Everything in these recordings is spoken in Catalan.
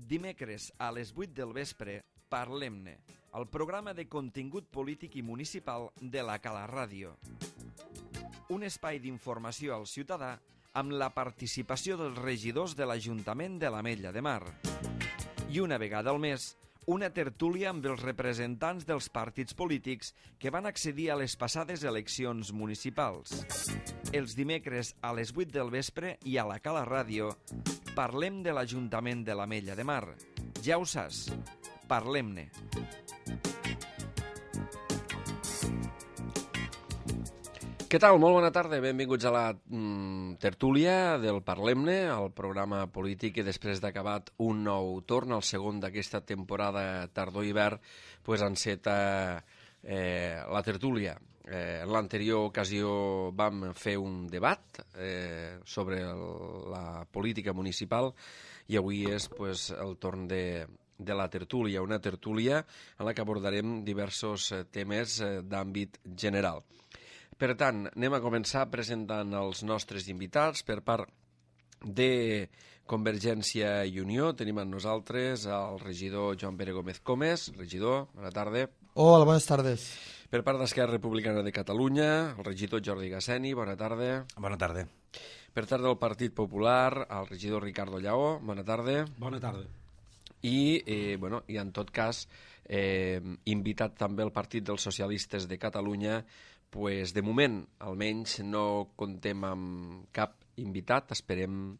Dimecres a les 8 del vespre, Parlem-ne, el programa de contingut polític i municipal de la Cala Ràdio. Un espai d'informació al ciutadà amb la participació dels regidors de l'Ajuntament de l'Ametlla de Mar. I una vegada al mes, una tertúlia amb els representants dels partits polítics que van accedir a les passades eleccions municipals. Els dimecres a les 8 del vespre i a la Cala Ràdio parlem de l'Ajuntament de l'Ametlla de Mar. Ja ho saps, parlem-ne. Què tal? Molt bona tarda. Benvinguts a la tertúlia del Parlem-ne, el programa polític que després d'acabat un nou torn, el segon d'aquesta temporada tardor-hivern, enceta la tertúlia. En l'anterior ocasió vam fer un debat sobre la política municipal i avui és el torn de la tertúlia, una tertúlia en la que abordarem diversos temes d'àmbit general. Per tant, anem a començar presentant els nostres invitats. Per part de Convergència i Unió tenim amb nosaltres el regidor Joan Pere Gómez Comes. Regidor, bona tarda. Hola, buenas tardes. Per part d'Esquerra Republicana de Catalunya, el regidor Jordi Gasseni, bona tarda. Bona tarda. Per part del Partit Popular, el regidor Ricardo Lleó, bona tarda. Bona tarda. I en tot cas, invitat també el Partit dels Socialistes de Catalunya. De moment, almenys, no contem amb cap invitat. Esperem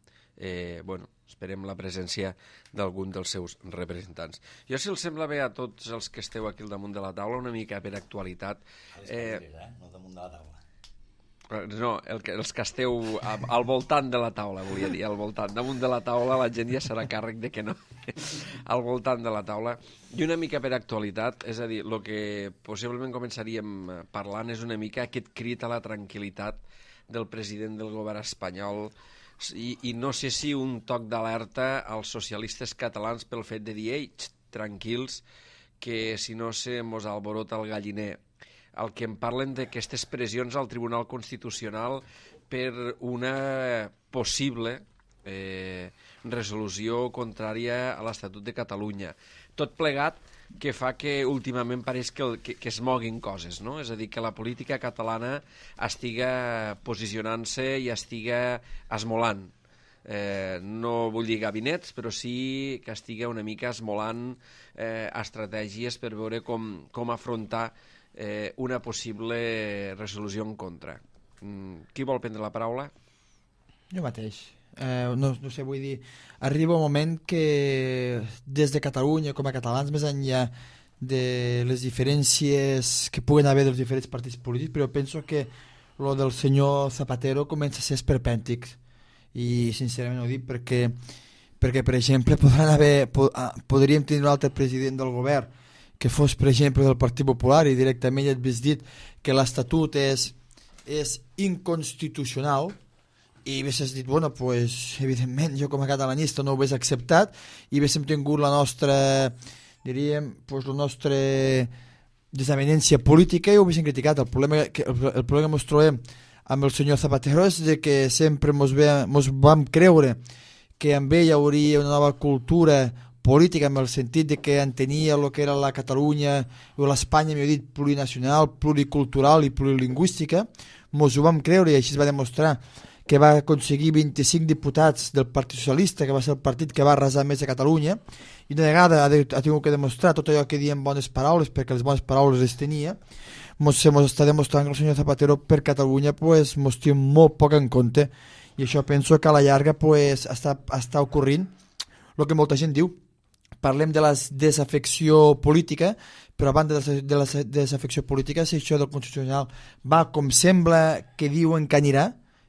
la presència d'algun dels seus representants. Jo, si els sembla bé a tots els que esteu aquí al damunt de la taula, una mica per actualitat... No damunt de la taula. No, els que esteu al voltant de la taula, volia dir, al voltant. Damunt de la taula la gent ja serà càrrec de que no. Al voltant de la taula. I una mica per actualitat, és a dir, el que possiblement començaríem parlant és una mica aquest crit a la tranquil·litat del president del govern espanyol i no sé si un toc d'alerta als socialistes catalans pel fet de dir, ei, tranquils, que si no se mos alborota el galliner. El que em parlen d'aquestes pressions al Tribunal Constitucional per una possible resolució contrària a l'Estatut de Catalunya. Tot plegat que fa que últimament pareix que es moguin coses, no? És a dir, que la política catalana estiga posicionant-se i estiga esmolant. No vull dir gabinets, però sí que estiga una mica esmolant estratègies per veure com afrontar una possible resolució en contra. Qui vol prendre la paraula? Jo mateix. No sé, vull dir, arriba un moment que des de Catalunya, com a catalans, més enllà de les diferències que puguen haver dels diferents partits polítics, però penso que lo del senyor Zapatero comença a ser esperpèntic. I sincerament ho dic perquè per exemple, podríem tenir un altre president del govern que fos, per exemple, del Partit Popular i directament ja et ves dit que l'Estatut és inconstitucional i haguessis dit, evidentment, jo com a catalanista no ho hagués acceptat i haguéssim tingut la nostra, diríem, la nostra desavinença política i ho haguéssim criticat. El problema que ens trobem amb el senyor Zapatero és que sempre mos vam creure que amb ell hi hauria una nova cultura política en el sentit de que entenia el que era la Catalunya o l'Espanya, millor dit, plurinacional, pluricultural i plurilingüística. Mos ho vam creure i així es va demostrar que va aconseguir 25 diputats del Partit Socialista, que va ser el partit que va arrasar més a Catalunya, i una vegada ha tingut que demostrar tot allò que diem bones paraules, perquè les bones paraules les tenia. Mos està demostrant que el senyor Zapatero per Catalunya mos té molt poc en compte, i això penso que a la llarga està ocorrint el que molta gent diu. Parlem de la desafecció política, però a banda de la desafecció política, si això del Constitucional va com sembla que diuen que anirà,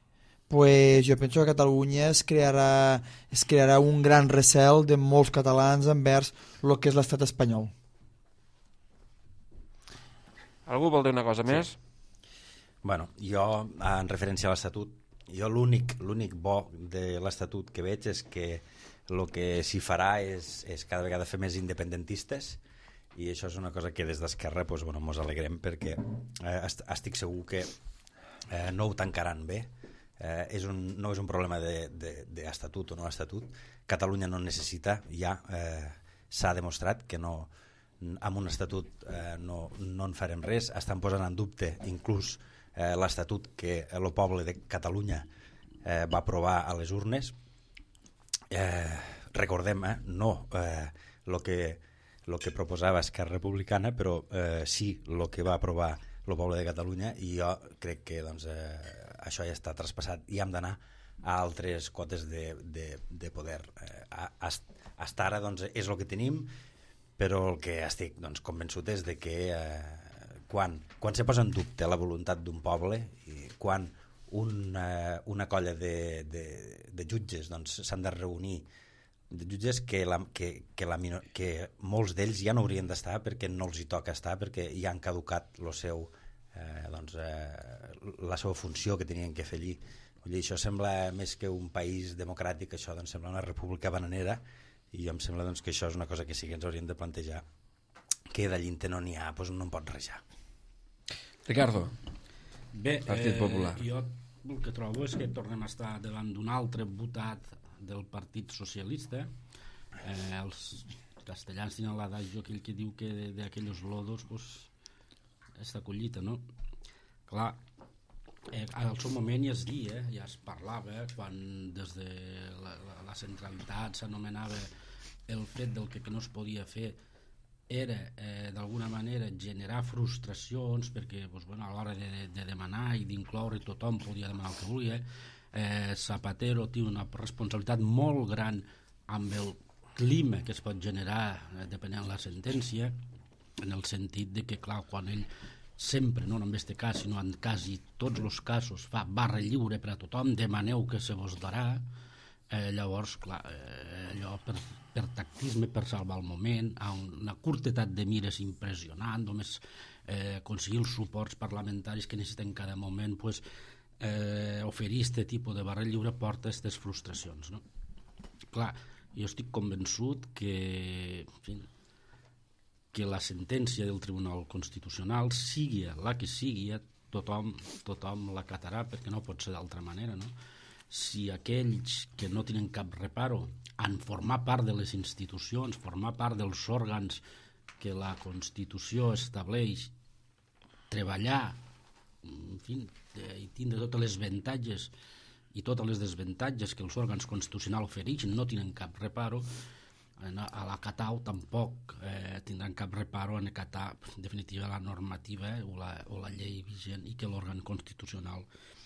jo penso que a Catalunya es crearà un gran recel de molts catalans envers el que és l'estat espanyol. Algú vol dir una cosa més? Jo, en referència a l'Estatut, l'únic bo de l'Estatut que veig és que el que s'hi farà és cada vegada fer més independentistes i això és una cosa que des d'Esquerra mos alegrem perquè estic segur que no ho tancaran bé no és un problema d'estatut o no estatut. Catalunya no necessita, ja s'ha demostrat que no, amb un estatut no en farem res. Estan posant en dubte inclús l'estatut que el poble de Catalunya va aprovar a les urnes. Recordem, no el que proposava Esquerra Republicana, però sí el que va aprovar el poble de Catalunya, i jo crec que doncs, això ja està traspassat i hem d'anar a altres cotes de poder. Hasta ara doncs, és el que tenim, però el que estic convençut és de que quan se posa en dubte la voluntat d'un poble i quan una colla de jutges s'han de reunir, de jutges que molts d'ells ja no haurien d'estar perquè no els hi toca estar, perquè ja han caducat la seva funció que tenien que fer allí. Vull dir, això sembla més que un país democràtic, això sembla una república bananera, i em sembla que això és una cosa que sí que ens hauríem de plantejar, que de Llinter no n'hi ha, doncs no en pot rejar. Ricardo, bé, Partit Popular. Jo el que trobo és que tornem a estar davant d'un altre votat del Partit Socialista. Els castellans tenen l'adagio aquell que diu que d'aquells lodos està collita, no? Clar, al seu moment ja es dia, ja es parlava, quan des de la centralitat s'anomenava el fet del que no es podia fer era d'alguna manera generar frustracions, perquè a l'hora de demanar i d'incloure tothom podia demanar el que volia. Zapatero té una responsabilitat molt gran amb el clima que es pot generar depenent de la sentència, en el sentit de que, clar, quan ell sempre, no només té cas, sinó en quasi tots els casos fa barra lliure per a tothom, demaneu que se vos darà, llavors, clar, allò per tactisme, per salvar el moment, a una curtetat de mires impressionant, només aconseguir els suports parlamentaris que necessiten en cada moment, oferir aquest tipus de barra lliure porta a aquestes frustracions, no? Clar, jo estic convençut que, en fi, que la sentència del Tribunal Constitucional, sigui la que sigui, tothom l'acatarà, perquè no pot ser d'altra manera, no? Si aquells que no tenen cap reparo en formar part de les institucions, formar part dels òrgans que la Constitució estableix, treballar, en fi, i tindre totes les avantatges i totes les desavantatges que els òrgans constitucionals ofereixen, no tenen cap reparo, a l'acatar tampoc tindran cap reparo en acatar en definitiva la normativa o la llei vigent i que l'òrgan constitucional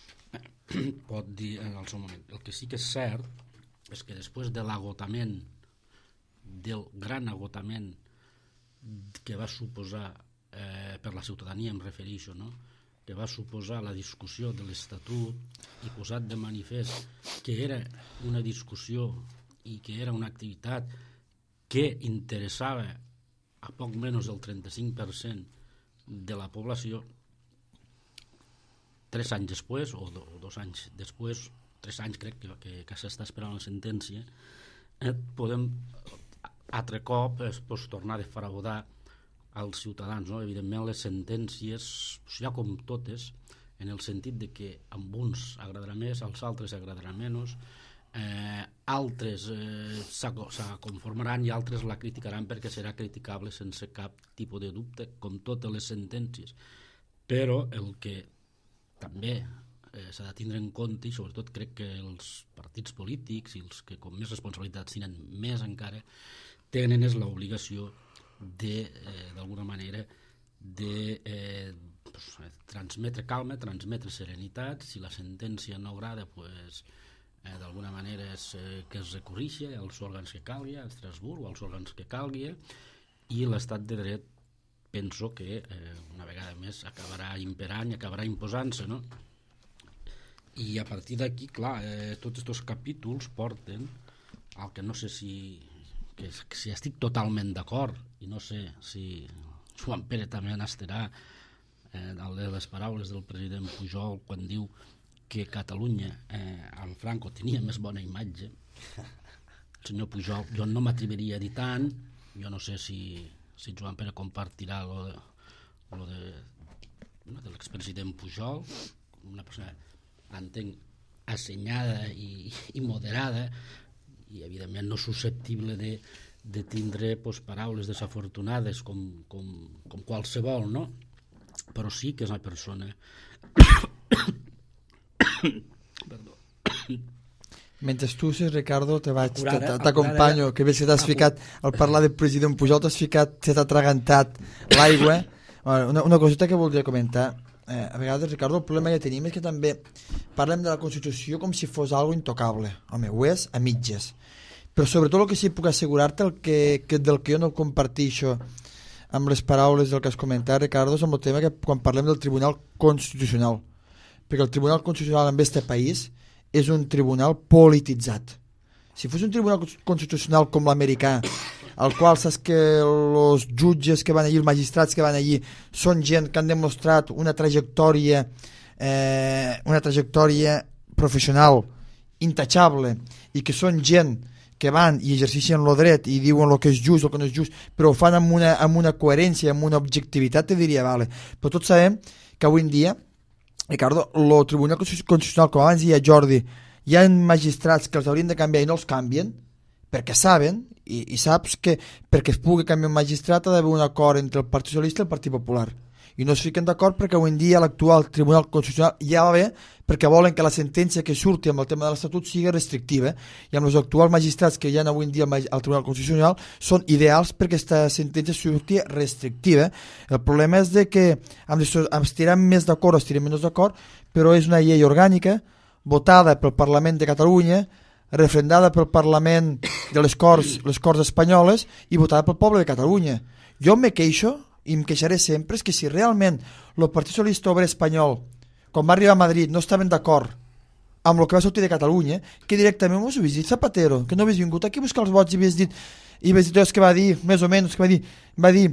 pot dir en el seu moment. El que sí que és cert és que després de l'agotament, del gran agotament que va suposar per la ciutadania, em refereixo, no? Que va suposar la discussió de l'Estatut i posat de manifest que era una discussió i que era una activitat que interessava a poc menys del 35% de la població. 3 anys després, o 2 anys després, 3 anys crec que s'està esperant la sentència, podem altre cop tornar a defraudar als ciutadans, no? Evidentment les sentències, ja com totes, en el sentit de que amb uns agradarà més, als altres agradarà menys, altres s'aconformaran i altres la criticaran perquè serà criticable sense cap tipus de dubte, com totes les sentències. Però el que també s'ha de tindre en compte, i sobretot crec que els partits polítics i els que com més responsabilitats tenen més encara, tenen és l'obligació d'alguna manera de transmetre calma, transmetre serenitat. Si la sentència no agrada, d'alguna manera que es recorrixi als òrgans que calgui, a Estrasburg o als òrgans que calgui, i l'estat de dret penso que una vegada més acabarà imperant i acabarà imposant-se, no? I a partir d'aquí, clar, tots aquests capítols porten al que no sé si estic totalment d'acord, i no sé si Joan Pere també n'estarà de les paraules del president Pujol quan diu que Catalunya amb Franco tenia més bona imatge. El senyor Pujol, jo no m'atreviria a dir tant, jo no sé si Joan Pere compartirà lo de l'expresident Pujol, una persona, entenc, assenyada i moderada, i evidentment no susceptible de tindre paraules desafortunades com qualsevol, no? Però sí que és una persona perdó. Mentre tu, Ricardo, t'acompanyo, que veig que t'has ficat, al parlar del president Pujol, se t'ha atragantat l'aigua. Una coseta que voldria comentar. A vegades, Ricardo, el problema que tenim és que també parlem de la Constitució com si fos algo intocable. Home, ho és a mitges. Però sobretot el que sí puc assegurar-te, del que jo no comparteixo amb les paraules del que has comentat, Ricardo, és amb el tema que quan parlem del Tribunal Constitucional. Perquè el Tribunal Constitucional en aquest país és un tribunal polititzat. Si fos un tribunal constitucional com l'americà, al qual saps que els jutges que van allí, els magistrats que van allí, són gent que han demostrat una trajectòria professional intachable i que són gent que van i exerceixen el dret i diuen el que és just o el que no és just, però ho fan amb una coherència, amb una objectivitat, te diria, vale. Però tots sabem que avui en dia, Ricardo, el Tribunal Constitucional, com abans deia Jordi, hi ha magistrats que els haurien de canviar i no els canvien, perquè saben, i saps que perquè es pugui canviar un magistrat ha d'haver un acord entre el Partit Socialista i el Partit Popular. I no es fiquen d'acord perquè avui en dia l'actual Tribunal Constitucional ja va bé perquè volen que la sentència que surti amb el tema de l'Estatut sigui restrictiva, i amb els actuals magistrats que hi ha avui en dia al Tribunal Constitucional són ideals perquè aquesta sentència surti restrictiva. El problema és de que estirem més d'acord o estirem menys d'acord, però és una llei orgànica votada pel Parlament de Catalunya, refrendada pel Parlament de les Corts espanyoles i votada pel poble de Catalunya. Jo me queixo i em queixaré sempre, és que si realment el Partit Socialista Obrer Espanyol, quan va arribar a Madrid, no estaven d'acord amb el que va sortir de Catalunya, que directament ho havies dit Zapatero, que no havies vingut aquí a buscar els vots i havies dit que va dir, més o menys, que va dir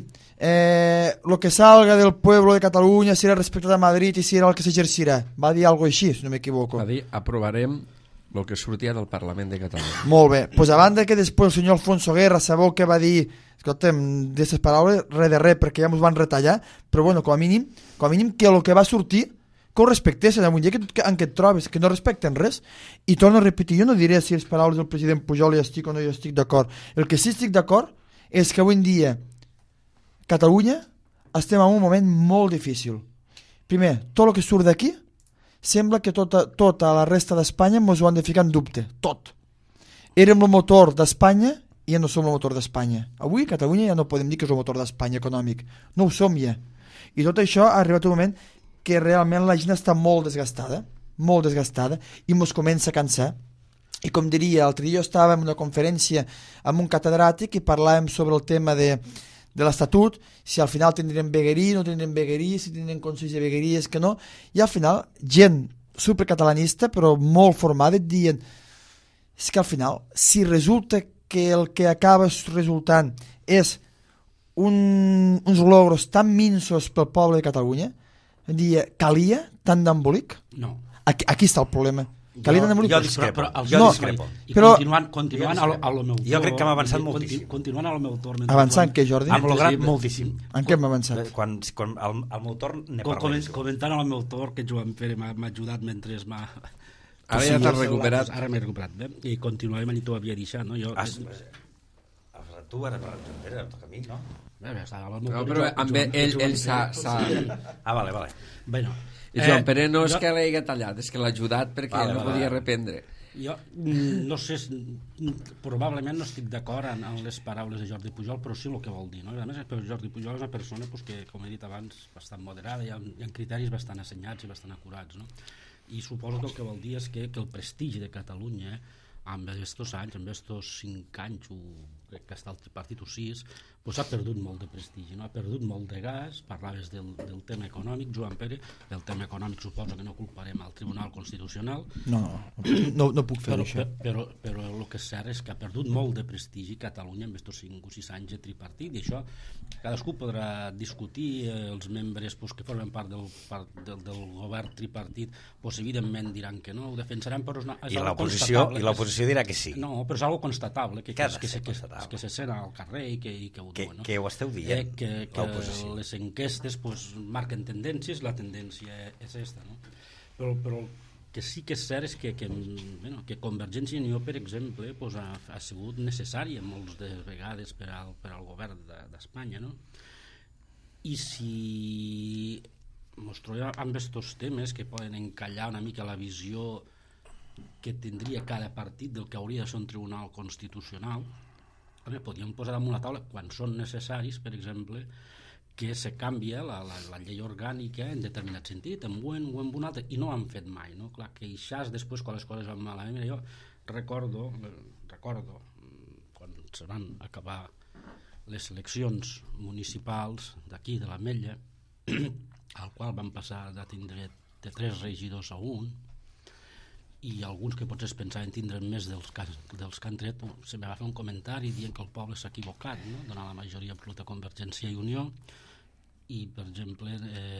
lo que salga del pueblo de Catalunya serà respectat a Madrid i serà el que s'exercirà. Va dir alguna així, si no m'equivoco. Va dir, aprovarem el que sortia del Parlament de Catalunya. Molt bé, doncs a banda que després el senyor Alfonso Guerra sabeu que va dir, escolta'm, d'aquestes paraules, res de res, perquè ja ens van retallar, però bueno, com a mínim que el que va sortir, que ho respectessin, avui dia en què et trobes, que no respecten res. I torno a repetir, jo no diré si les paraules del president Pujol hi estic o no hi estic d'acord. El que sí estic d'acord és que avui en dia Catalunya estem en un moment molt difícil. Primer, tot el que surt d'aquí sembla que tota la resta d'Espanya ens ho han de ficar en dubte, tot. Érem el motor d'Espanya i ja no som el motor d'Espanya. Avui Catalunya ja no podem dir que és el motor d'Espanya econòmic, no ho som ja. I tot això ha arribat un moment que realment la gent està molt desgastada i ens comença a cansar. I com diria, l'altre dia estava en una conferència amb un catedràtic i parlàvem sobre el tema de l'Estatut, si al final tindrem vegueria, no tindrem vegueria, si tindrem consells de vegueries, que no, i al final gent supercatalanista però molt formada dient és que al final si resulta que el que acaba resultant és uns logros tan minsos pel poble de Catalunya, calia tant d'embolic? No. Aquí està el problema. Jo discrepo. I continuant a lo meu torn... Jo crec que hem avançat moltíssim. Continuant a lo meu torn... Avançant què, Jordi? Hem lograt moltíssim. En què hem avançat? Quan al meu torn ne parlarem. Comentant al meu torn, que Joan Pere m'ha ajudat mentre m'ha... Ara ja t'has recuperat. Ara m'he recuperat, bé? I continuarem allà t'ho havia deixat, no? Tu ara, Joan Pere, toca a mi, no? No, però amb ell s'ha... Vale. Bueno... Joan Pere no és que l'hagi tallat, és que l'ha ajudat perquè no podia reprendre. Jo no sé, probablement no estic d'acord amb les paraules de Jordi Pujol, però sí el que vol dir, no? A més, Jordi Pujol és una persona que, com he dit abans, bastant moderada, hi ha criteris bastant assenyats i bastant acurats, no? I suposo que el que vol dir és que el prestigi de Catalunya amb aquests anys, amb aquests 5 anys crec que està el tripartit o 6, doncs ha perdut molt de prestigi, no? Ha perdut molt de gas. Parlaves del tema econòmic, Joan Pere. El tema econòmic suposo que no culparem al Tribunal Constitucional. No puc fer això. Però el que és cert és que ha perdut molt de prestigi Catalunya en aquests 5 o 6 anys de tripartit, i això cadascú podrà discutir. Els membres que formen part del govern tripartit evidentment diran que no, ho defensaran, però és algo constatable. I l'oposició dirà que sí. No, però és algo constatable, que se sent al carrer i que ho diuen. Que ho esteu dient, que les enquestes marquen tendències, la tendència és aquesta, no? Però que sí que és cert és que Convergència i Unió, per exemple, pues, ha sigut necessària moltes de vegades per al govern d'Espanya, no? I si ens trobem amb aquests temes que poden encallar una mica la visió que tindria cada partit del que hauria de ser un tribunal constitucional, podríem posar damunt la taula quan són necessaris, per exemple, que se canvia la llei orgànica en determinat sentit, en un o en un altre, i no ho han fet mai, no? Clar, que això després, quan les coses van malament, jo recordo quan se van acabar les eleccions municipals d'aquí, de l'Ametlla, al qual van passar de tindre de 3 regidors a 1, i alguns que potser es pensaven tindre més dels que han tret, se va fer un comentari dient que el poble s'ha equivocat, no? Donar la majoria absoluta a Convergència i Unió, i per exemple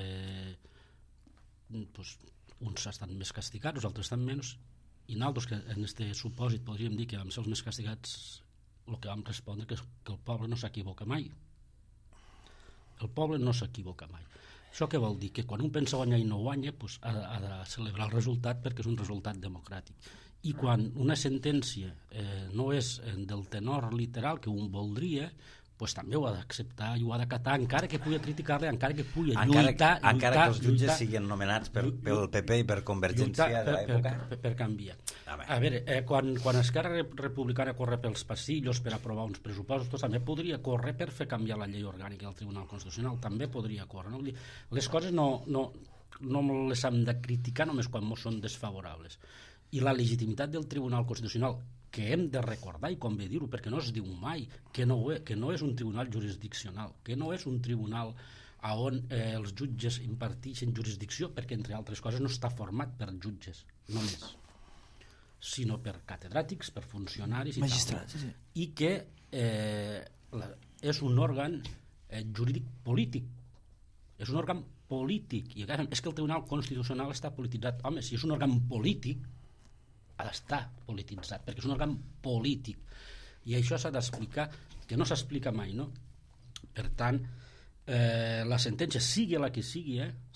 uns estan més castigats, els altres estan menys, i nosaltres que en aquest supòsit podríem dir que vam ser els més castigats, el que vam respondre que és que el poble no s'equivoca mai. El poble no s'equivoca mai. Això què vol dir? Que quan un pensa guanyar i no guanya, ha de celebrar el resultat perquè és un resultat democràtic. I quan una sentència no és del tenor literal que un voldria, també ho ha d'acceptar i ho ha d'acatar, encara que pugui criticar-la, encara que pugui lluitar... Encara que els jutges siguin nomenats pel PP i per Convergència de l'època. Per canviar. A veure, quan Esquerra Republicana corre pels passillos per aprovar uns pressupostos, també podria córrer per fer canviar la llei orgànica del Tribunal Constitucional, també podria córrer. No? Les coses no les hem de criticar només quan ens són desfavorables. I la legitimitat del Tribunal Constitucional, que hem de recordar, i convé dir-ho, perquè no es diu mai que no és un tribunal jurisdiccional, que no és un tribunal on els jutges imparteixen jurisdicció, perquè, entre altres coses, no està format per jutges, només, sinó per catedràtics, per funcionaris i magistrats, tal. I que és un òrgan jurídic polític. És un òrgan polític. I és que el Tribunal Constitucional està polititzat. Home, si és un òrgan polític, ha d'estar polititzat, perquè és un òrgan polític. I això s'ha d'explicar, que no s'explica mai, no? Per tant, la sentència, sigui la que sigui,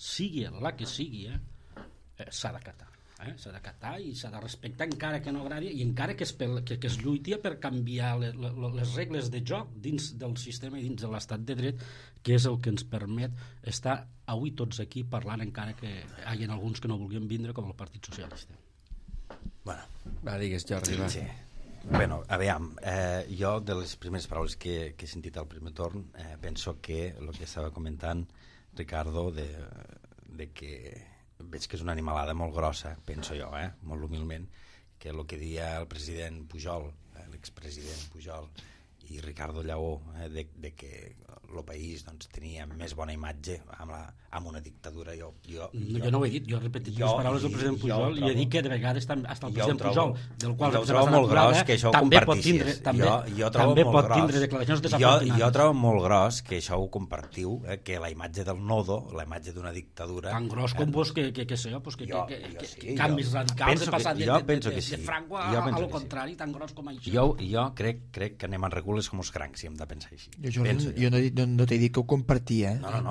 s'ha d'acatar. S'ha d'acatar i s'ha de respectar, encara que no agradi, i encara que es lluiti per canviar les regles de joc dins del sistema i dins de l'estat de dret, que és el que ens permet estar avui tots aquí parlant, encara que hi hagi alguns que no vulguin vindre, com el Partit Socialista. Bueno, digues, Jordi, va. Sí. Bueno, aviam, jo de les primeres paraules que he sentit al primer torn penso que el que estava comentant Ricardo de que veig que és una animalada molt grossa, penso jo, molt humilment, que el que deia el president Pujol, l'expresident Pujol i Ricardo Lleó, de que el país tenia més bona imatge amb una dictadura. Jo no ho he dit, jo he repetit les paraules del president Pujol i he dit que de vegades hasta el president Pujol, del qual jo ho trobo molt gros que això ho compartissis. També pot tindre declaracions desafortunades. Jo trobo molt gros que això ho compartiu, que la imatge del nodo, la imatge d'una dictadura... Tan gros com vos que canvis radicals de passar de Franco a lo contrari, tan gros com això. Jo crec que anem en regules com els crancs, si hem de pensar així. Jo no t'he dit que ho compartia,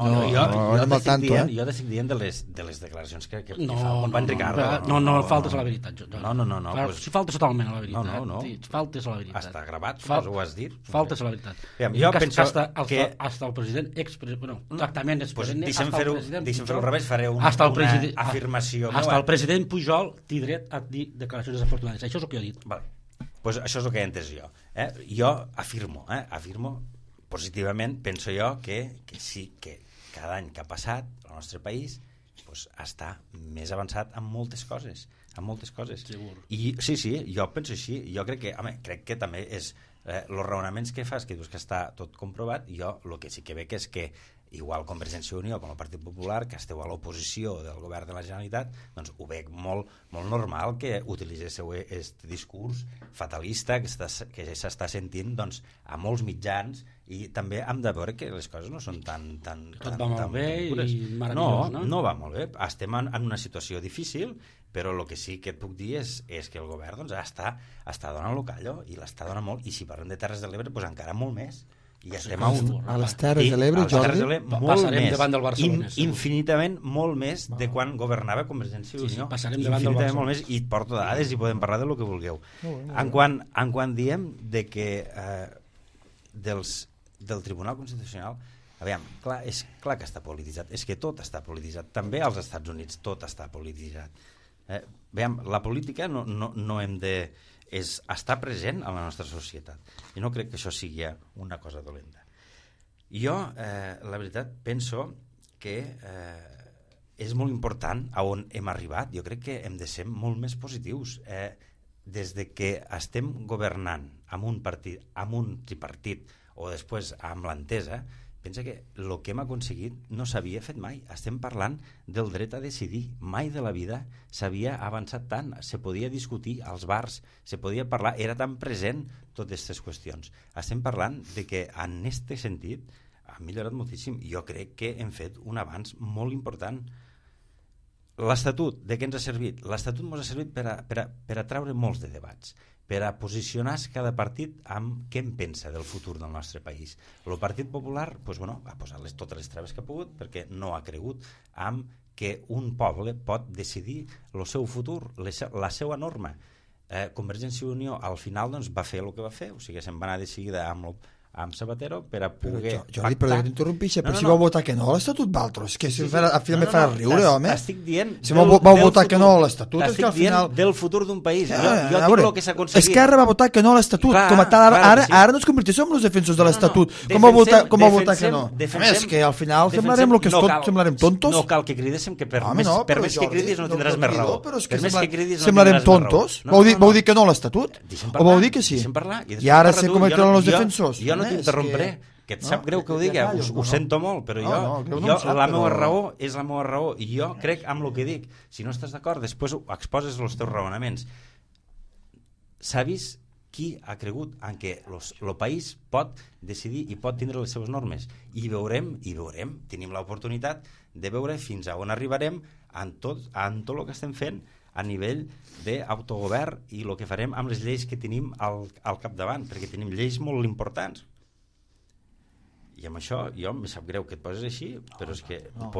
Jo estic dient de les declaracions que fa el company Ricardo. No faltes a la veritat. No. Si faltes totalment a la veritat. No. Faltes a la veritat. Està gravat, ho has dit. Faltes a la veritat. Jo penso que... Hasta el president tractament expresident... Deixa'm fer-ho al revés, faré una afirmació. Hasta el president Pujol té dret a dir declaracions desafortunades. Això és el que he dit. Pues això és el que he entès jo. Jo afirmo positivament, penso jo que sí, que cada any que ha passat el nostre país està més avançat en moltes coses. Segur. I sí, jo penso així. Jo crec que també és els raonaments que fas, que dius que està tot comprovat. Jo el que sí que veig és que igual Convergència i Unió com el Partit Popular, que esteu a l'oposició del govern de la Generalitat, doncs ho veig molt normal que utilitzéssiu aquest discurs fatalista que s'està sentint a molts mitjans, i també hem de veure que les coses no són tan tot va molt bé i meravellós, no va molt bé, estem en una situació difícil, però el que sí que et puc dir és que el govern està donant-lo callo, i l'està donant molt, i si parlem de Terres de l'Ebre encara molt més. I estem a un... A les Terres de l'Ebre, Jordi, molt passarem més, davant del Barcelona, segur. infinitament molt més de quan governava Convergència i Unió. Passarem davant del Infinitament Barcelona. molt més, i et porto dades i podem parlar de lo que vulgueu. En quan diem de que del Tribunal Constitucional, aviam, és clar que està polititzat, és que tot està polititzat, també als Estats Units tot està polititzat. Aviam, la política no hem de... és estar present a la nostra societat, i no crec que això sigui una cosa dolenta. Jo, la veritat, penso que és molt important a on hem arribat. Jo crec que hem de ser molt més positius. Des de que estem governant amb un partit, amb un tripartit, o després amb l'entesa, pensa que el que hem aconseguit no s'havia fet mai. Estem parlant del dret a decidir. Mai de la vida s'havia avançat tant. Se podia discutir als bars, se podia parlar, era tan present totes aquestes qüestions. Estem parlant de que en aquest sentit ha millorat moltíssim. Jo crec que hem fet un avanç molt important. L'Estatut, de què ens ha servit? L'Estatut ens ha servit per a treure molts de debats, per a posicionar cada partit amb què en pensa del futur del nostre país. El Partit Popular ha posat totes les traves que ha pogut perquè no ha cregut amb que un poble pot decidir el seu futur, la seva norma. Convergència i Unió al final va fer el que va fer, o sigui, se'n va anar de seguida amb Zapatero per a poder Jordi, però t'interrompixi, però si vau votar que no a l'Estatut Valtros, que si al final me farà riure, home. Estic dient... Si vau votar que no a l'Estatut, és que al final... del futur d'un país. Jo dic el que s'ha aconseguit. Esquerra va votar que no a l'Estatut, com a tal, ara no ens convertim en els defensors de l'Estatut. Com va votar que no? És que al final semblarem tontos. No cal que cridéssim, que per més que cridis no tindràs més raó. Per més que cridis no tindràs més raó. Semblarem tontos? Vau dir que no a l'Estatut? O vau dir que sí? I ara se convertiran els defensors? Jo no t'interrompré, que et sap greu que ho digui, ho sento molt, però la meva raó és la meva raó, i jo crec amb el que dic. Si no estàs d'acord, després exposes els teus raonaments. S'ha vist qui ha cregut en què el país pot decidir i pot tindre les seves normes, i veurem, tenim l'oportunitat de veure fins a on arribarem en tot el que estem fent a nivell d'autogovern i el que farem amb les lleis que tenim al capdavant, perquè tenim lleis molt importants. I amb això, jo em sap greu que et poses així, però és que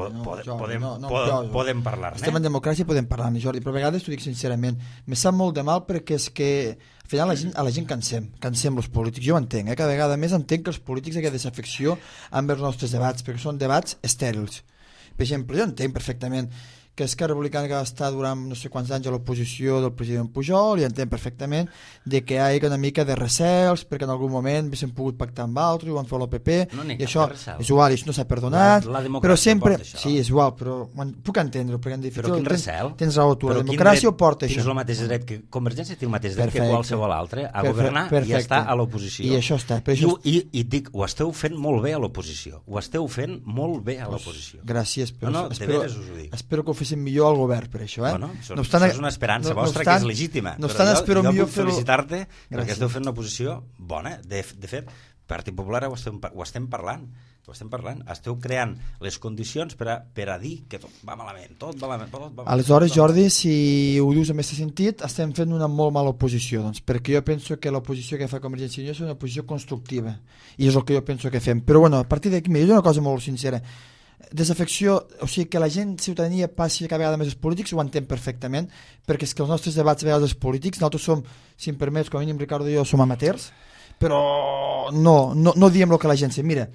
podem parlar-ne. Estem en democràcia i podem parlar-ne, Jordi, però a vegades t'ho dic sincerament, me sap molt de mal perquè és que al final a la gent cansem els polítics, jo ho entenc, cada vegada més entenc que els polítics hi ha desafecció amb els nostres debats, perquè són debats estèrils. Per exemple, jo entenc perfectament que Esquerra Republicana que va estar durant no sé quants anys a l'oposició del president Pujol, i entenc perfectament de que hi ha una mica de recels perquè en algun moment haguéssim pogut pactar amb altres, ho van fer l'OPP, i això és igual, i això no s'ha perdonat, però sempre... Sí, és igual, però puc entendre-ho, perquè en definitiva... Però quin recel? Tens raó tu, la democràcia ho porta això. Tens el mateix dret que Convergència, té el mateix dret que qualsevol altre a governar i estar a l'oposició. I això està. I dic, ho esteu fent molt bé a l'oposició. Ho esteu fent molt bé a l'oposició. Gràcies, però de veres us ho dic. Espero que ho féssim millor al govern per això, això és una esperança vostra que és legítima, però jo puc felicitar-te perquè esteu fent una posició bona. De fet, Partit Popular ho estem parlant, esteu creant les condicions per a dir que tot va malament, Aleshores, Jordi, si ho dius en aquest sentit, estem fent una molt mala oposició, doncs, perquè jo penso que l'oposició que fa Convergència i Unió és una oposició constructiva, i és el que jo penso que fem. Però bueno, a partir d'aquí, mira, una cosa molt sincera, desafecció, o sigui que la gent, ciutadania, passi cada vegada més els polítics, ho entenc perfectament, perquè és que els nostres debats a vegades els polítics, nosaltres som, si em permets, com a mínim Ricardo i jo som amateurs, però no diem el que la gent sent. Mira,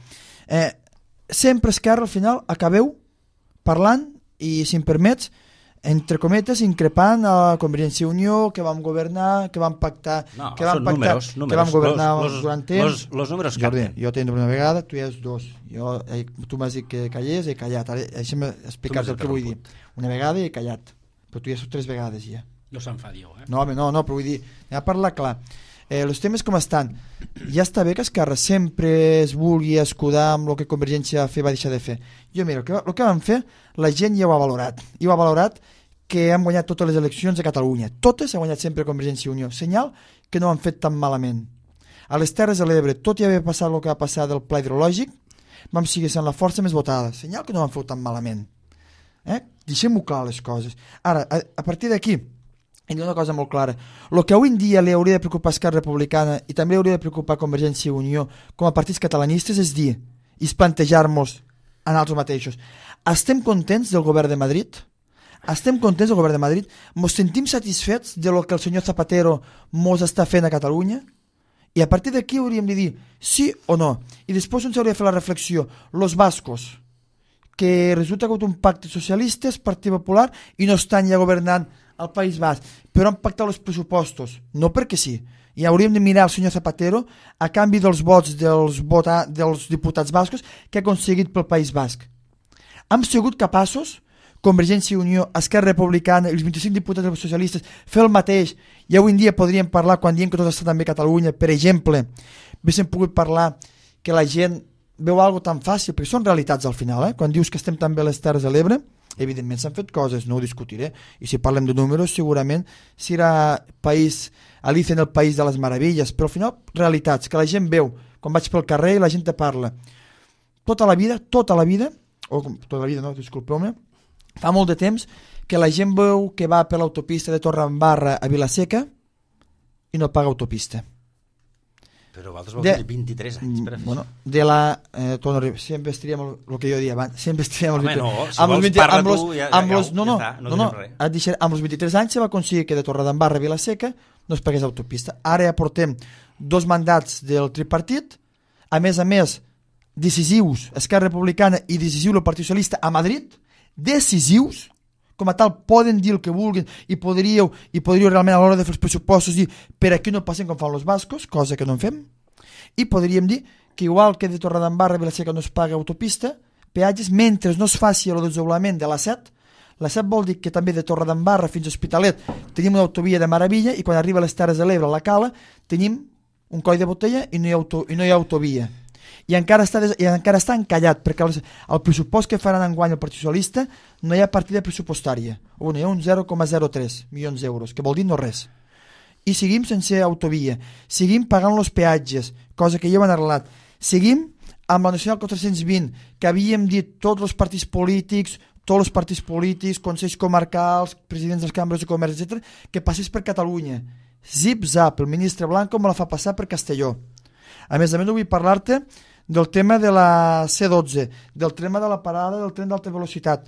sempre Esquerra al final acabeu parlant i, si em permets, entre cometes, increpant a Convergència i Unió, que vam governar, que vam pactar, que vam governar durant temps. Los números Jordi, jo t'he dit una vegada, tu ja és dos. Tu m'has dit que callés, he callat. Deixa'm explicar el que vull dir. Una vegada i he callat, però tu ja són 3 vegades ja. No s'enfadiu, No, però vull dir, anem a parlar clar. Els temes com estan, ja està bé que Esquerra sempre es vulgui escudar amb el que Convergència va deixar de fer. Jo, mira, el que vam fer, la gent ja ho ha valorat. I ho ha valorat que hem guanyat totes les eleccions a Catalunya. Totes ha guanyat sempre Convergència i Unió. Senyal que no ho han fet tan malament. A les Terres de l'Ebre, tot i haver passat el que va passar del pla hidrològic, vam seguir sent la força més votada. Senyal que no ho han fet tan malament. Deixem-ho clar, les coses. Ara, a partir d'aquí, i dir una cosa molt clara. El que avui en dia li hauria de preocupar Esquerra Republicana i també hauria de preocupar Convergència i Unió com a partits catalanistes és dir, i és plantejar-nos a nosaltres mateixos. Estem contents del govern de Madrid? Estem contents del govern de Madrid? Ens sentim satisfets de lo que el senyor Zapatero mos està fent a Catalunya? I a partir d'aquí hauríem de dir sí o no. I després ens hauria de fer la reflexió. Los bascos, que resulta que ha hagut un pacte socialista, Partit Popular, i no estan ja governant al País Basc, però han pactat els pressupostos, no perquè sí. I hauríem de mirar el senyor Zapatero a canvi dels vots dels diputats bascos que ha aconseguit pel País Basc. Hem sigut capaços, Convergència i Unió, Esquerra Republicana i els 25 diputats socialistes, fer el mateix, i avui en dia podríem parlar, quan diem que tot està tan bé a Catalunya, per exemple, haguéssim pogut parlar que la gent veu algo tan fàcil, perquè són realitats al final, quan dius que estem tan bé a les Terres de l'Ebre, evidentment s'han fet coses, no ho discutiré, i si parlem de números segurament serà Alicia en el País de les Meravilles, però al final realitats, que la gent veu, quan vaig pel carrer i la gent te parla. Tota la vida, no, disculpeu-me, fa molt de temps que la gent veu que va per l'autopista de Torredembarra a Vilaseca i no paga autopista. Però vosaltres vau tenir 23 anys per a fer bueno, de la... sempre estiríem el que jo deia abans, sempre estiríem Home, no, si vols parla tu, ja amb els 23 anys se va aconseguir que de Torredembarra a Vilaseca no es pagués autopista. Ara ja portem 2 mandats del tripartit, a més, decisius, Esquerra Republicana i decisiu el Partit Socialista a Madrid, decisius, com a tal poden dir el que vulguin i podríeu realment a l'hora de fer els pressupostos dir per aquí no passen com fan els bascos, cosa que no en fem, i podríem dir que igual que de Torredembarra a Vilaseca no es paga autopista, peatges, mentre no es faci el desdoblament de la 7, la 7 vol dir que també de Torredembarra fins a Hospitalet tenim una autovia de meravella i quan arriba a les Terres de l'Ebre, a la Cala, tenim un coll de botella i no hi ha autovia. I encara està encallat perquè el pressupost que faran enguany el Partit Socialista no hi ha partida pressupostària, hi ha un 0,03 milions d'euros, que vol dir no res. I seguim sense autovia, seguim pagant els peatges, cosa que ja ho han arreglat, seguim amb la Nacional 420, que havíem dit tots els partits polítics, consells comarcals, presidents dels cambres de comerç, etc., que passés per Catalunya. Zip-zap, el ministre Blanco me la fa passar per Castelló. A més, no vull parlar-te del tema de la C12, del tema de la parada del tren d'alta velocitat.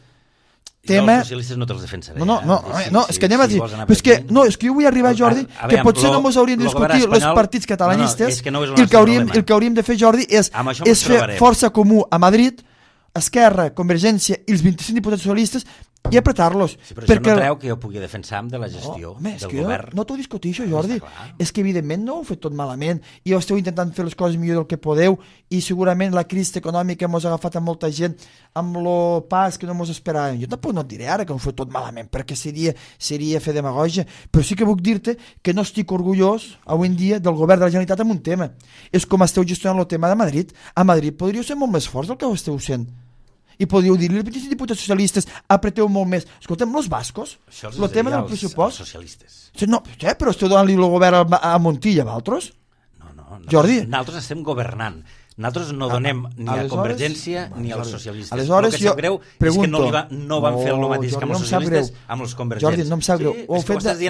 Els socialistes no te'ls defensaré. No, és que anem a dir... És que jo vull arribar, Jordi, que potser no ens hauríem de discutir els partits catalanistes i el que hauríem de fer, Jordi, és fer força comú a Madrid, Esquerra, Convergència i els 25 diputats socialistes i apretar-los. Sí, però això no treu que jo pugui defensar de la gestió del govern. No t'ho discuteixo, Jordi. És que evidentment no ho heu fet tot malament i esteu intentant fer les coses millor del que podeu i segurament la crisi econòmica ens ha agafat a molta gent amb el pas que no ens esperàvem. Jo tampoc no et diré ara que ho heu fet tot malament perquè seria fer demagògia, però sí que puc dir-te que no estic orgullós avui en dia del govern de la Generalitat en un tema. És com esteu gestionant el tema de Madrid. A Madrid podríeu ser molt més forts del que ho esteu sent. I podríeu dir-li als petits diputats socialistes apreteu molt més. Escoltem, els bascos, el tema del pressupost... Els socialistes. No, però esteu donant-li el govern a Montilla, vosaltres? No. Jordi. Nosaltres estem governant. Nosaltres no donem ni a Convergència ni als socialistes. Aleshores, el que sap greu és que no van fer el mateix que amb els socialistes, amb els convergents. Jordi, no em sap greu. Ho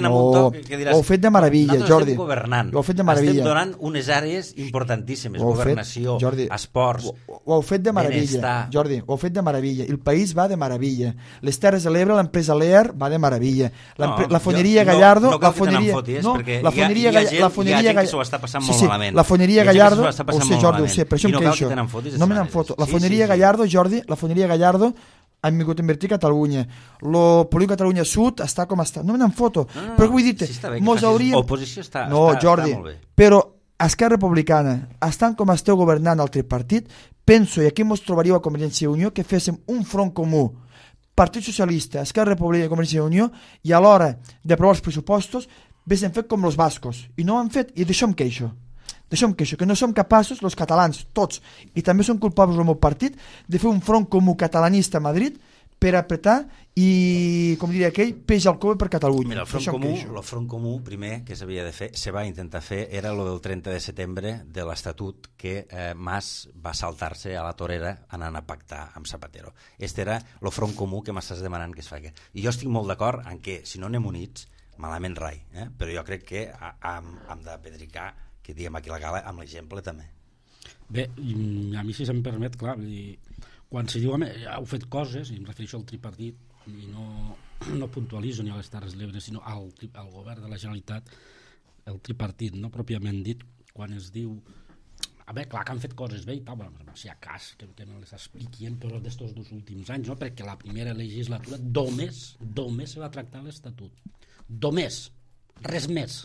heu fet de meravella, Jordi. Nosaltres estem governant. Ho heu fet de meravella. Estem donant unes àrees importantíssimes. Governació, esports, ho heu fet de meravella, Jordi. Ho heu fet de meravella. El país va de meravella. Les Terres de l'Ebre, l'empresa Lear va de meravella. La foneria Gallardo... No cal que te n'enfotis, perquè hi ha gent que s'ho està passant molt malament. La foneria Gallardo... Ho sé, Jordi, ho sé, per això em queixo. No me n'enfoto. La foneria Gallardo, Jordi, la foneria Gallardo han vingut a invertir a Catalunya. Lo polígon Catalunya Sud està com està. No me n'enfoto. Però vull dir-te, oposició està Jordi, molt bé. Però Esquerra Republicana, estant com esteu governant el tripartit, penso, i aquí mos trobaríeu a Convergència i Unió, que féssim un front comú, Partit Socialista, Esquerra Republicana i Convergència i Unió, i a l'hora d'aprovar els pressupostos, haguéssim fet com els bascos. I no ho han fet, i d'això em queixo. Que no som capaços, els catalans, tots, i també són culpables el meu partit, de fer un front comú catalanista a Madrid per apretar i, com diria aquell, peix al cove per Catalunya. Mira, el front comú primer que s'havia de fer, se va intentar fer, era el del 30 de setembre de l'Estatut que Mas va saltar-se a la torera anant a pactar amb Zapatero. Este era el front comú que m'estàs demanant que es faci. I jo estic molt d'acord en que, si no anem units, malament rai, però jo crec que hem de pedricar, que diem aquí a la gala, amb l'exemple també. Bé, a mi si se'm permet, clar, quan se diu heu fet coses, i em refereixo al tripartit, i no puntualitzo ni a les Terres Llebres, sinó al govern de la Generalitat, el tripartit, no pròpiament dit, quan es diu clar que han fet coses bé i tal, però si hi ha cas que me les expliquien però d'estos 2 últims anys, no? Perquè la primera legislatura només se va tractar l'Estatut, només, res més.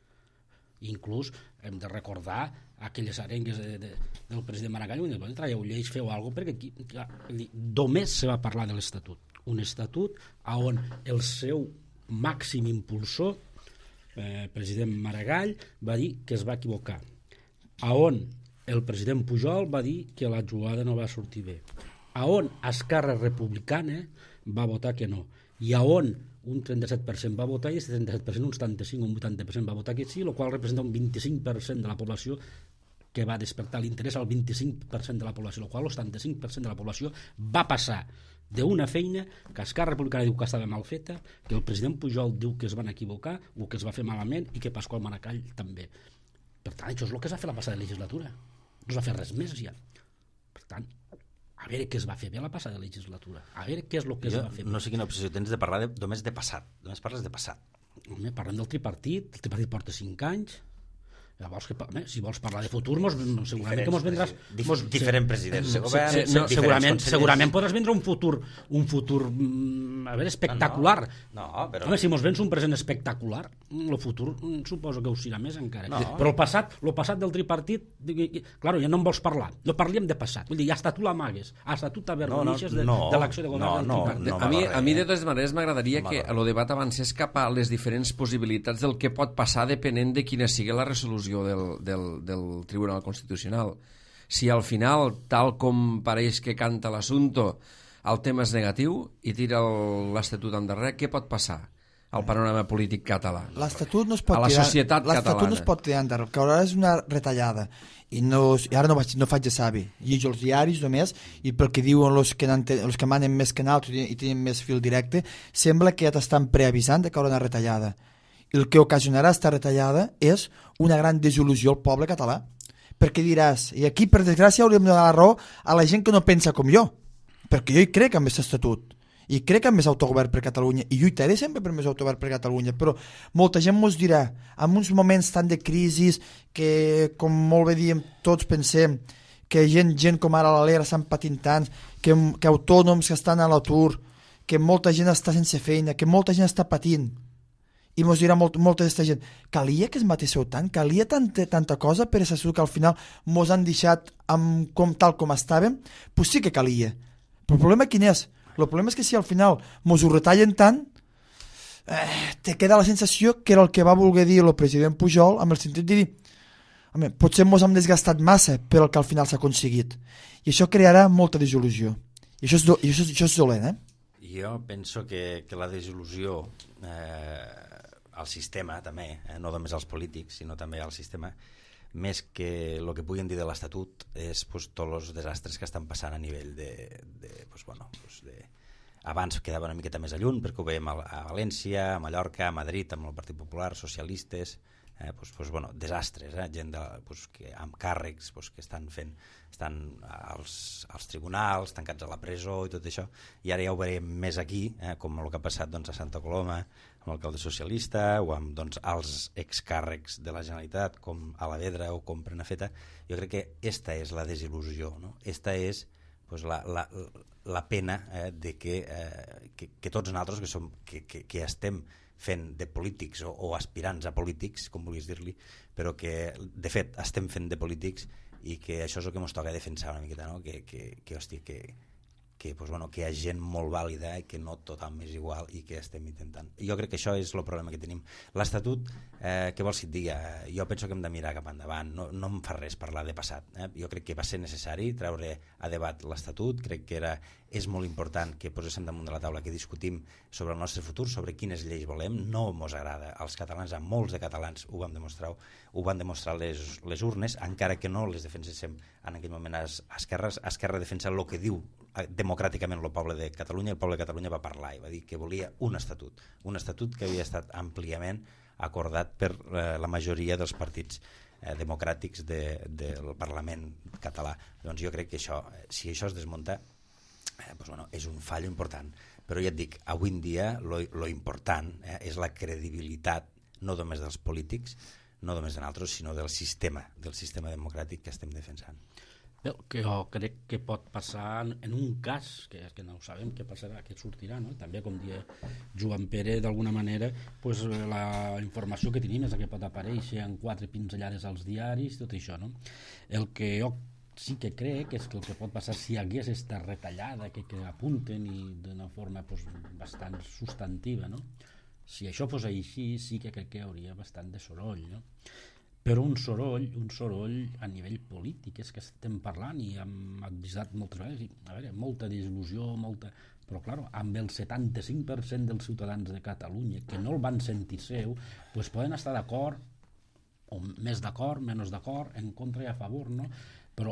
Inclús hem de recordar aquelles arengues del president Maragall, on traieu lleis, feu alguna cosa, perquè aquí només se va parlar de l'Estatut, un estatut on el seu màxim impulsor, president Maragall, va dir que es va equivocar, on el president Pujol va dir que la jugada no va sortir bé, on Esquerra Republicana va votar que no, i on un 37% va votar i aquest 37%, un 75 o un 80% va votar que sí, el qual representa un 25% de la població que va despertar l'interès al 25% de la població, el qual el 75% de la població va passar d'una feina que Esquerra Republicana diu que estava mal feta, que el president Pujol diu que es van equivocar o que es va fer malament i que Pasqual Maragall també. Per tant, això és el que es va fer la passada legislatura. No es va fer res més ja. Per tant, a veure què es va fer bé la passada legislatura. A veure què és el que es va fer bé. No sé quina obsessió tens de parlar només de passat. Només parles de passat. Home, parlem del tripartit. El tripartit porta 5 anys. Llavors, si vols parlar de futur, segurament que mos vendràs... Diferents presidents de govern... Segurament podràs vendre un futur a veure, espectacular. Però... Home, si mos vens un present espectacular, el futur suposo que ho serà més encara. Però el passat del tripartit, clar, ja no en vols parlar. No parlem de passat. Vull dir, hasta tu l'amagues. Hasta tu t'avergonyeixes de l'acció de govern del tripartit. A mi, de totes maneres, m'agradaria que el debat avancés cap a les diferents possibilitats del que pot passar depenent de quina sigui la resolució del Tribunal Constitucional. Si al final, tal com pareix que canta l'assumpto, el tema és negatiu i tira l'Estatut endarrere, què pot passar al panorama polític català? L'Estatut no es pot a la societat catalana. L'Estatut no es pot tirar endarrere, que ara és una retallada. I ara no faig de savi. Llegeixo els diaris només i pel que diuen els que manen més que naltros i tenen més fil directe, sembla que ja t'estan preavisant que hi haurà una retallada. El que ocasionarà aquesta retallada és una gran desil·lusió al poble català, perquè diràs, i aquí per desgràcia hauríem de donar la raó a la gent que no pensa com jo, perquè jo hi crec en aquest estatut i crec en més autogovern per Catalunya i lluitaré sempre per més autogovern per Catalunya, però molta gent mos dirà, en uns moments tan de crisi que, com molt bé diem, tots pensem que gent com ara l'Alera estan patint tant, que autònoms que estan a l'atur, que molta gent està sense feina, que molta gent està patint. I mos dirà molta d'aquesta gent, calia que es mateixeu tant, calia tanta cosa per a que al final mos han deixat tal com estàvem? Pues sí que calia. Però el problema quin és? El problema és que si al final mos ho retallen tant, te queda la sensació que era el que va voler dir el president Pujol, amb el sentit de dir, home, potser mos hem desgastat massa per el que al final s'ha aconseguit. I això crearà molta desil·lusió. I això és dolent, Jo penso que la desil·lusió al sistema també, no només als polítics sinó també al sistema, més que el que puguin dir de l'Estatut és tots els desastres que estan passant a nivell abans quedava una miqueta més a lluny perquè ho veiem a València, a Mallorca, a Madrid amb el Partit Popular, socialistes, desastres, gent amb càrrecs que estan als tribunals, tancats a la presó i tot això, i ara ja ho veurem més aquí, com el que ha passat a Santa Coloma amb l'alcalde socialista o amb els excàrrecs de la Generalitat com Alavedra o com Prenafeta. Jo crec que esta és la desil·lusió, no? Esta és la pena de que tots nosaltres que estem fent de polítics o aspirants a polítics, com vulguis dir-li, però que de fet estem fent de polítics i que això és el que ens toca defensar una miqueta, no? Que hi ha gent molt vàlida i que no tothom és igual i que estem intentant. Jo crec que això és el problema que tenim. L'Estatut, què vols que et diga? Jo penso que hem de mirar cap endavant, no em fa res parlar de passat. Jo crec que va ser necessari treure a debat l'Estatut, crec que és molt important que poséssim damunt de la taula, que discutim sobre el nostre futur, sobre quines lleis volem. No ens agrada als catalans, a molts de catalans ho van demostrar les urnes, encara que no les defenséssim en aquell moment a Esquerra. Esquerra defensa el que diu de democràticament el poble de Catalunya. El poble de Catalunya va parlar i va dir que volia un estatut que havia estat àmpliament acordat per la majoria dels partits democràtics del Parlament català. Doncs jo crec que això, si això es desmunta, és un fallo important. Però ja et dic, avui en dia lo important és la credibilitat no només dels polítics, no només de nosaltres, sinó del sistema democràtic que estem defensant. Bé, que jo crec que pot passar en un cas, que no ho sabem què passarà, què sortirà, no? També, com deia Joan Pere, d'alguna manera, pues, la informació que tenim és la que pot aparèixer en 4 pinzellades als diaris, tot això, no? El que jo sí que crec és que el que pot passar si hi hagués esta retallada que apunten i d'una forma pues, bastant substantiva, no? Si això fos així, sí que crec que hi hauria bastant de soroll, no? Però un soroll a nivell polític és que estem parlant i hem avisat moltes vegades, a veure, molta desil·lusió, però clar, amb el 75% dels ciutadans de Catalunya que no el van sentir seu, pues poden estar d'acord, o més d'acord, menys d'acord, en contra i a favor, no? Però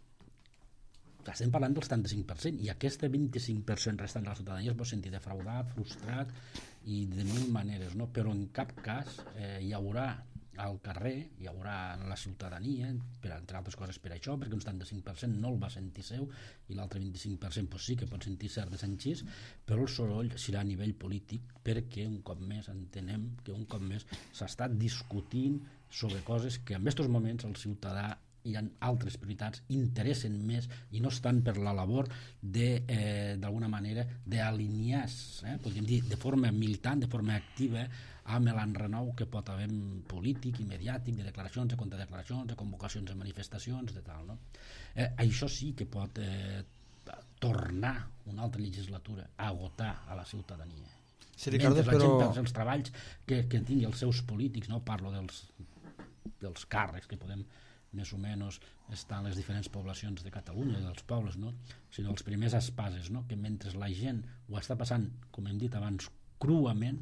estem parlant del 75% i aquest 25% restant de la ciutadania es pot sentir defraudat, frustrat i de mil maneres, no? Però en cap cas hi haurà al carrer, hi haurà la ciutadania, entre altres coses per això, perquè un 75% no el va sentir seu i l'altre 25% pues sí que pot sentir cert desencís, però el soroll serà a nivell polític perquè un cop més entenem que un cop més s'està discutint sobre coses que en aquests moments el ciutadà hi ha altres prioritats, interessen més i no estan per la labor d'alguna manera d'alinear-se, podríem dir, de forma militant, de forma activa, amb l'enrenou que pot haver polític i mediàtic, de declaracions, de contradeclaracions, de convocacions de manifestacions, de tal, no? Això sí que pot tornar una altra legislatura a agotar a la ciutadania. Sí, Ricardo, mentre la gent els treballs que tingui els seus polítics, no parlo dels càrrecs que podem més o menys estar en les diferents poblacions de Catalunya, dels pobles, no? Sinó els primers espases, no? Que mentre la gent ho està passant, com hem dit abans, cruament,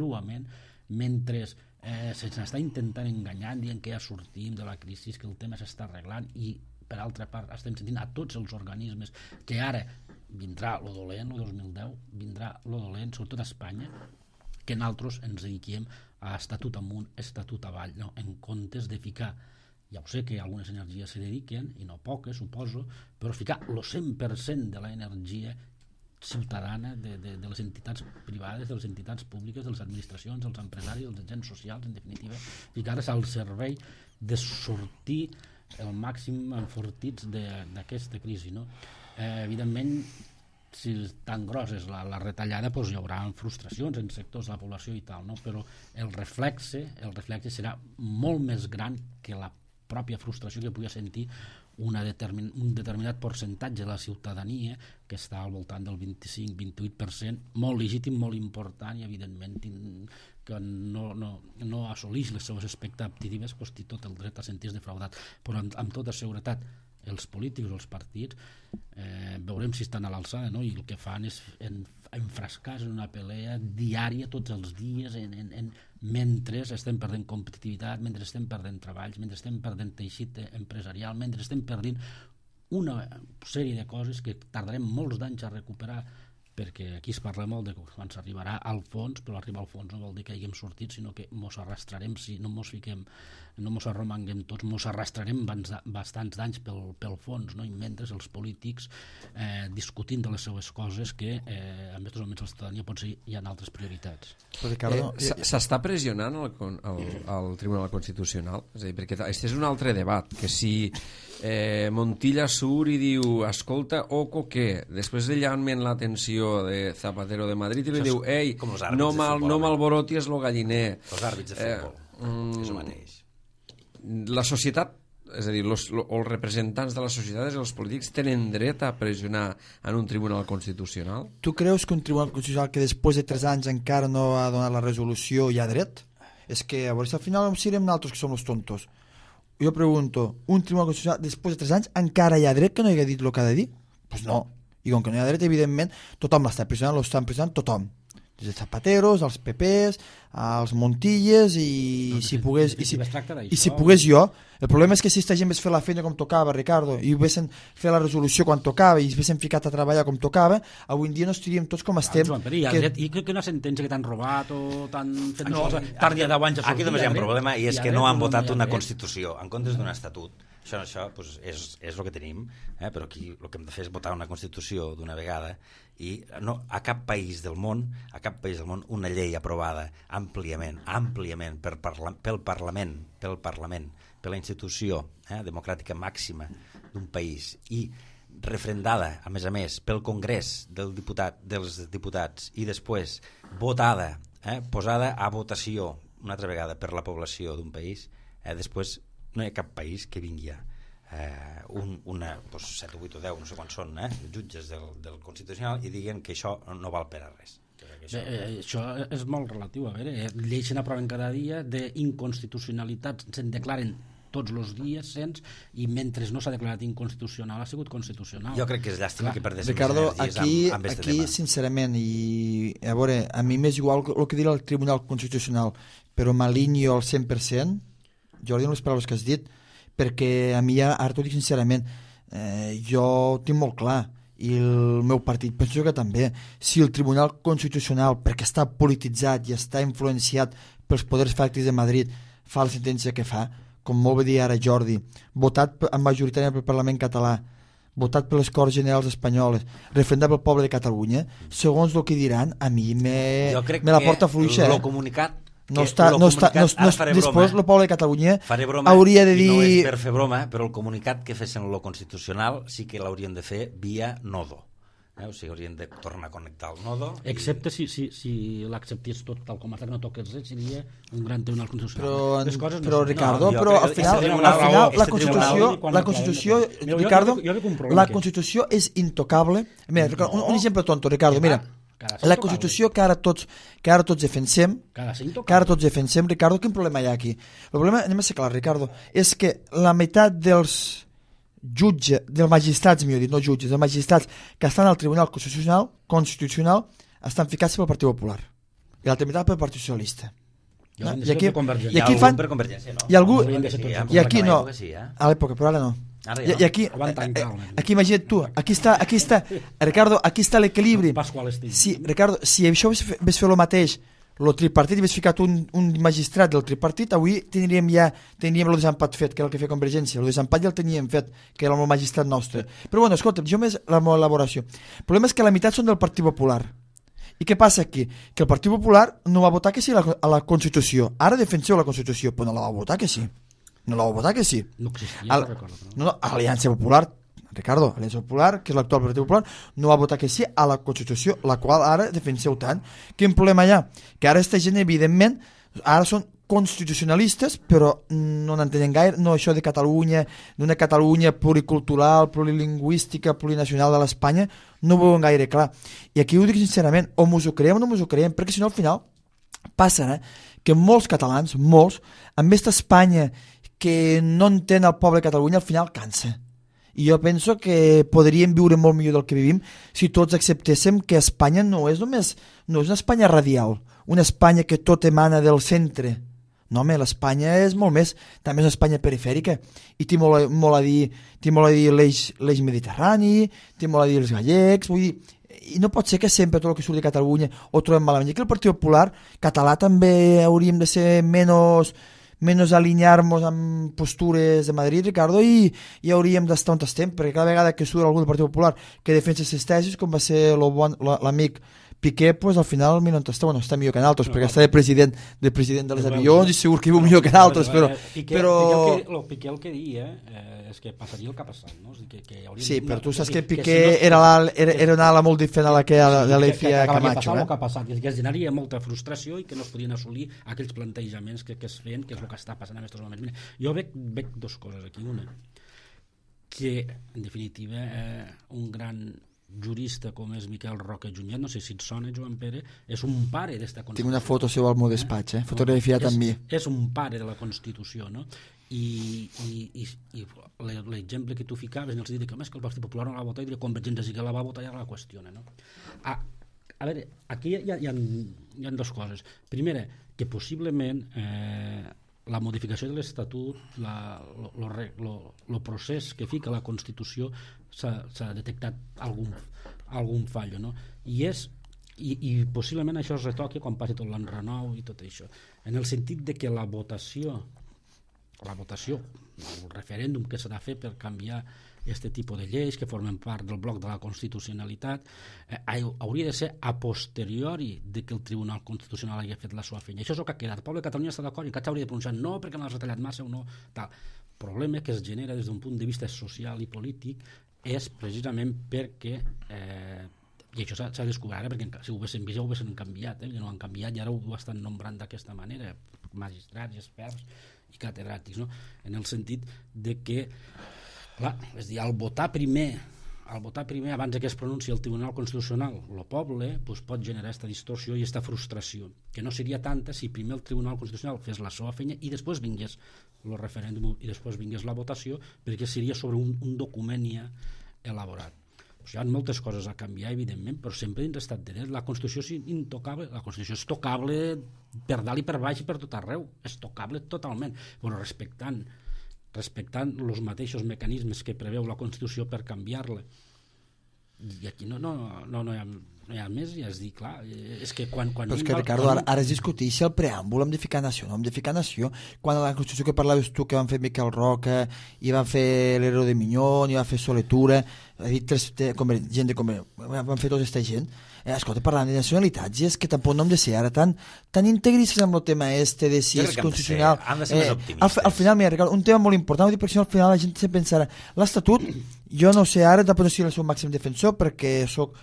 mentre se'ns està intentant enganyar, dient que ja sortim de la crisi, que el tema s'està arreglant i per altra part estem sentint a tots els organismes que ara vindrà lo dolent, el 2010 vindrà lo dolent, sobretot a Espanya, que nosaltres ens dediquem a estatut amunt, estatut avall, no? En comptes de ficar, ja ho sé que algunes energies se dediquen, i no poques, suposo, però ficar el 100% de l'energia ciutadana de les entitats privades, de les entitats públiques, de les administracions, dels empresaris, dels agents socials, en definitiva, ficar-se al servei de sortir el màxim enfortits d'aquesta crisi, no? Evidentment, si és tan gros és la retallada, doncs hi haurà frustracions en sectors de la població i tal, no? Però el reflexe serà molt més gran que la pròpia frustració que pugui sentir un determinat percentatge de la ciutadania que està al voltant del 25-28%, molt legítim, molt important i evidentment que no assoleix les seves expectatives, doncs té tot el dret a sentir-se defraudat, però amb tota seguretat els polítics o els partits veurem si estan a l'alçada, no? I el que fan és enfrascar-se en una pelea diària tots els dies mentre estem perdent competitivitat, mentre estem perdent treballs, mentre estem perdent teixit empresarial, mentre estem perdent una sèrie de coses que tardarem molts d'anys a recuperar, perquè aquí es parla molt de quan s'arribarà al fons, però arribar al fons no vol dir que haguem sortit, sinó que mos arrastrarem, si no mos fiquem, no mos arromanguem tots, mos arrastrarem bastants d'anys pel fons, no? I mentre els polítics discutint de les seues coses que en aquests moments la ciutadania potser hi ha altres prioritats. S'està pressionant el Tribunal Constitucional? És a dir, perquè aquest és un altre debat, que si Montilla surt i diu escolta, oco, què? Després de llamament l'atenció de Zapatero de Madrid i li diu ei, no malborotis lo galliner. Els àrbits de futbol, és el mateix. La societat, és a dir, els representants de la societat i els polítics tenen dret a pressionar en un tribunal constitucional? Tu creus que un tribunal constitucional que després de 3 anys encara no ha donat la resolució hi ha dret? És que a veure si al final serem nosaltres que som els tontos. Jo pregunto, un tribunal constitucional després de 3 anys encara hi ha dret que no hagi dit el que ha de dir? Doncs no. I com que no hi ha dret, evidentment, tothom l'està pressionant, l'estan pressionant tothom. des de Zapateros, als PPs, als Montilles i si pogués jo. El problema és que si esta gent ves fer la feina com tocava, Ricardo, i vessin fer la resolució quan tocava i vessin ficat a treballar com tocava, avui en dia no estaríem tots com estem. I que una sentència que t'han robat o t'han fet tarda 10 anys a sortir. Aquí només hi ha un problema i és que no han votat una Constitució en comptes d'un Estatut. Això pues, és el que tenim, però aquí el que hem de fer és votar una Constitució d'una vegada i no, a cap país del món una llei aprovada àmpliament pel Parlament, per la institució democràtica màxima d'un país i refrendada, a més, pel Congrés dels diputats i després votada, posada a votació una altra vegada per la població d'un país, després no hi ha cap país que vingui a 7 o 8 o 10, no sé quants són, jutges del Constitucional i diguen que això no val per a res. Això és molt relatiu. A veure, lleis se n'aproven cada dia, d'inconstitucionalitats se'n declaren tots els dies, i mentre no s'ha declarat inconstitucional ha sigut constitucional. Jo crec que és llàstima que perdéssim Ricardo, energies amb aquest tema. Aquí, sincerament, i a veure, a mi m'és igual el que dirà el Tribunal Constitucional, però m'alineo al 100%, Jordi, amb les paraules que has dit, perquè a mi ara t'ho dic sincerament, jo ho tinc molt clar, i el meu partit penso que també, si el Tribunal Constitucional, perquè està polititzat i està influenciat pels poders fàctics de Madrid, fa la sentència que fa, com molt bé dir ara Jordi, votat majoritàriament pel Parlament català, votat per les Corts Generals Espanyoles, referendat pel poble de Catalunya, segons el que diran, a mi me la porta fluixa. El comunicat després el poble de Catalunya hauria de dir... No és per fer broma, però el comunicat que fessin lo constitucional sí que l'haurien de fer via nodo. O sigui, haurien de tornar a connectar el nodo. Excepte si l'acceptés tot tal com està, que no toqués res, seria un gran tribunal constitucional. Però Ricardo, al final la Constitució és intocable. Mira, un exemple tonto, Ricardo, mira, la Constitució que ara tots defensem, Ricardo, quin problema hi ha aquí? El problema, anem a ser clar, Ricardo, és que la meitat dels magistrats, millor dit, no jutges, dels magistrats que estan al Tribunal Constitucional estan ficats pel Partit Popular i l'altra meitat pel Partit Socialista. I aquí fan... I algú... I aquí no. A l'època, però ara no. I aquí imagina't tu, aquí està Ricardo, aquí està l'equilibri. Sí, Ricardo, si això ves fer el mateix el tripartit, i ves ficat un magistrat del tripartit, avui tindríem el desempat fet, que era el que feia Convergència. El desempat ja el teníem fet, que era el magistrat nostre. Però bueno, escolta, jo més la meva elaboració. El problema és que la meitat són del Partit Popular. I què passa aquí? Que el Partit Popular no va votar que sí a la Constitució. Ara defenseu la Constitució, però no la va votar que sí. No la va votar que sí. No existia, no, Aliança Popular, Ricardo, Aliança Popular, que és l'actual Partit Popular, no va votar que sí a la Constitució, la qual ara defenseu tant. Quin problema hi ha? Que ara aquesta gent, evidentment, ara són constitucionalistes, però no n'entenen gaire, no això de Catalunya, d'una Catalunya pluricultural, plurilingüística, plurinacional de l'Espanya, no ho veuen gaire clar. I aquí ho dic sincerament, o mos ho creiem o no mos ho creiem, perquè si no al final passa que molts catalans, molts, amb aquesta Espanya que no entén el poble de Catalunya, al final cansa. I jo penso que podríem viure molt millor del que vivim si tots acceptéssim que Espanya no és una Espanya radial, una Espanya que tot emana del centre. No, home, l'Espanya és molt més, també és una Espanya perifèrica, i té molt a dir l'eix mediterrani, té molt a dir els gallecs, vull dir, i no pot ser que sempre tot el que surt de Catalunya ho trobem malament. I aquí el Partit Popular català també hauríem de ser menys alinear-nos amb postures de Madrid, Ricardo, i hauríem d'estar on estem, perquè cada vegada que surt algú del Partit Popular que defensa les tesis, com va ser l'amic Piqué, pues al final mira on està, bueno, està millor que nosaltres, perquè està de president dels avions i segur que viu millor que nosaltres, però... Piqué el que dia és que passaria el que ha passat, no? Sí, però tu saps que Piqué era una ala molt diferent a la que de l'Efia Camacho. El que ha passat, i que es generaria molta frustració i que no es podien assolir aquells plantejaments que es feien, que és el que està passant en aquests moments. Mira, jo veig dues coses aquí. Una, que en definitiva un gran jurista com és Miquel Roca Junyent, no sé si et sona, Joan Pere, és un pare d'esta Constitució. Tinc una foto seu al meu despatx, fotografiat amb mi. És un pare de la Constitució, no? I l'exemple que tu ficaves en el sentit que el Partit Popular no la va votar i la Convergència sí que la va votar i ara la qüestiona, no? a veure, aquí hi ha dues coses. Primera, que possiblement la modificació de l'Estatut, el procés que fica la Constitució, s'ha detectat algun fallo, no? I possiblement això es retoqui quan passi tot l'enrenou i tot això, en el sentit de que la votació, el referèndum que s'ha de fer per canviar aquest tipus de lleis que formen part del bloc de la constitucionalitat hauria de ser a posteriori de que el Tribunal Constitucional hagi fet la seva feina. Això és el que ha quedat. El poble de Catalunya està d'acord i que s'hauria de pronunciar no perquè m'has retallat massa o no, tal. El problema que es genera des d'un punt de vista social i polític és precisament perquè i això s'ha descobert ara, perquè si ho haguessin vist ja ho haguessin canviat, no ho han canviat i ara ho estan nombrant d'aquesta manera, magistrats, experts i catedràtics, no? En el sentit de que, clar, és a dir, al votar primer abans que es pronunciï el Tribunal Constitucional el poble, doncs pot generar aquesta distorsió i aquesta frustració, que no seria tanta si primer el Tribunal Constitucional fes la seva feina i després vingués el referèndum i després vingués la votació, perquè seria sobre un document ja elaborat. Hi ha moltes coses a canviar, evidentment, però sempre dins l'estat de dret. La Constitució és intocable, la Constitució és tocable per dalt i per baix i per tot arreu, és tocable totalment, però respectant els mateixos mecanismes que preveu la Constitució per canviar-la. I aquí no hi ha més, ja és dir, clar, és que quan però és que, Ricardo, ara es discuteix si el preàmbul hem de ficar nació, no hem de ficar nació. Quan a la Constitució que parlaves tu, que van fer Miquel Roca, i van fer l'Herero de Minyón, i van fer Soletura, gent de van fer tota aquesta gent, escolta, parlant de nacionalitats, i és que tampoc no hem de ser ara tan integristes amb el tema de si és constitucional. Han de ser més optimistes. Al final, mira, Ricardo, un tema molt important, perquè si no, al final la gent se pensarà, l'Estatut, jo no sé ara, tampoc no soc el seu màxim defensor, perquè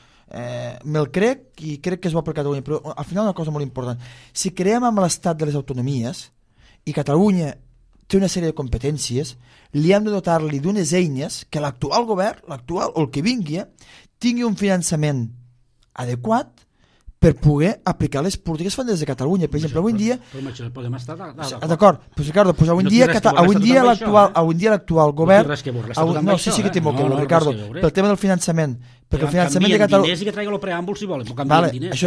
me'l crec i crec que és bo per Catalunya, però al final una cosa molt important, si creem amb l'estat de les autonomies i Catalunya té una sèrie de competències, li hem de dotar-li d'unes eines que l'actual govern, l'actual o el que vingui, tingui un finançament adequat per poder aplicar les polítiques fan des de Catalunya. Per exemple, avui en dia... Podem estar d'acord. Pues, Ricardo, pues avui en dia l'actual govern... No, sí que té molt que veure, Ricardo, pel tema del finançament. Perquè el finançament de Catalunya... Diners i que traigui el preàmbul, si volen, vale,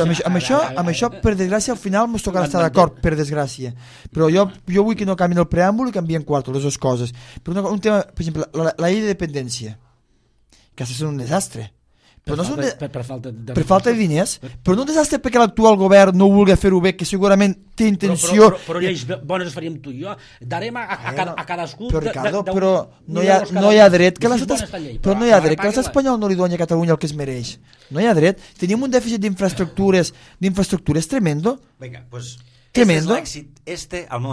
amb això, per desgràcia, al final ens tocarà estar d'acord, per desgràcia. Però jo vull que no canvien el preàmbul i canvien quarto, les dues coses. Però un tema, per exemple, la llei de dependència, que està sent un desastre. Però per falta de diners, però no un desastre perquè l'actual govern no vulgui fer-ho bé, que segurament té intenció... Però lleis bones les faríem tu i jo. Darem a cadascú... Però, Ricardo, però no hi ha dret que l'estat espanyol no li doni a Catalunya el que es mereix. No hi ha dret. Tenim un dèficit d'infraestructures tremendo. Vinga, doncs... Tremendo. Al meu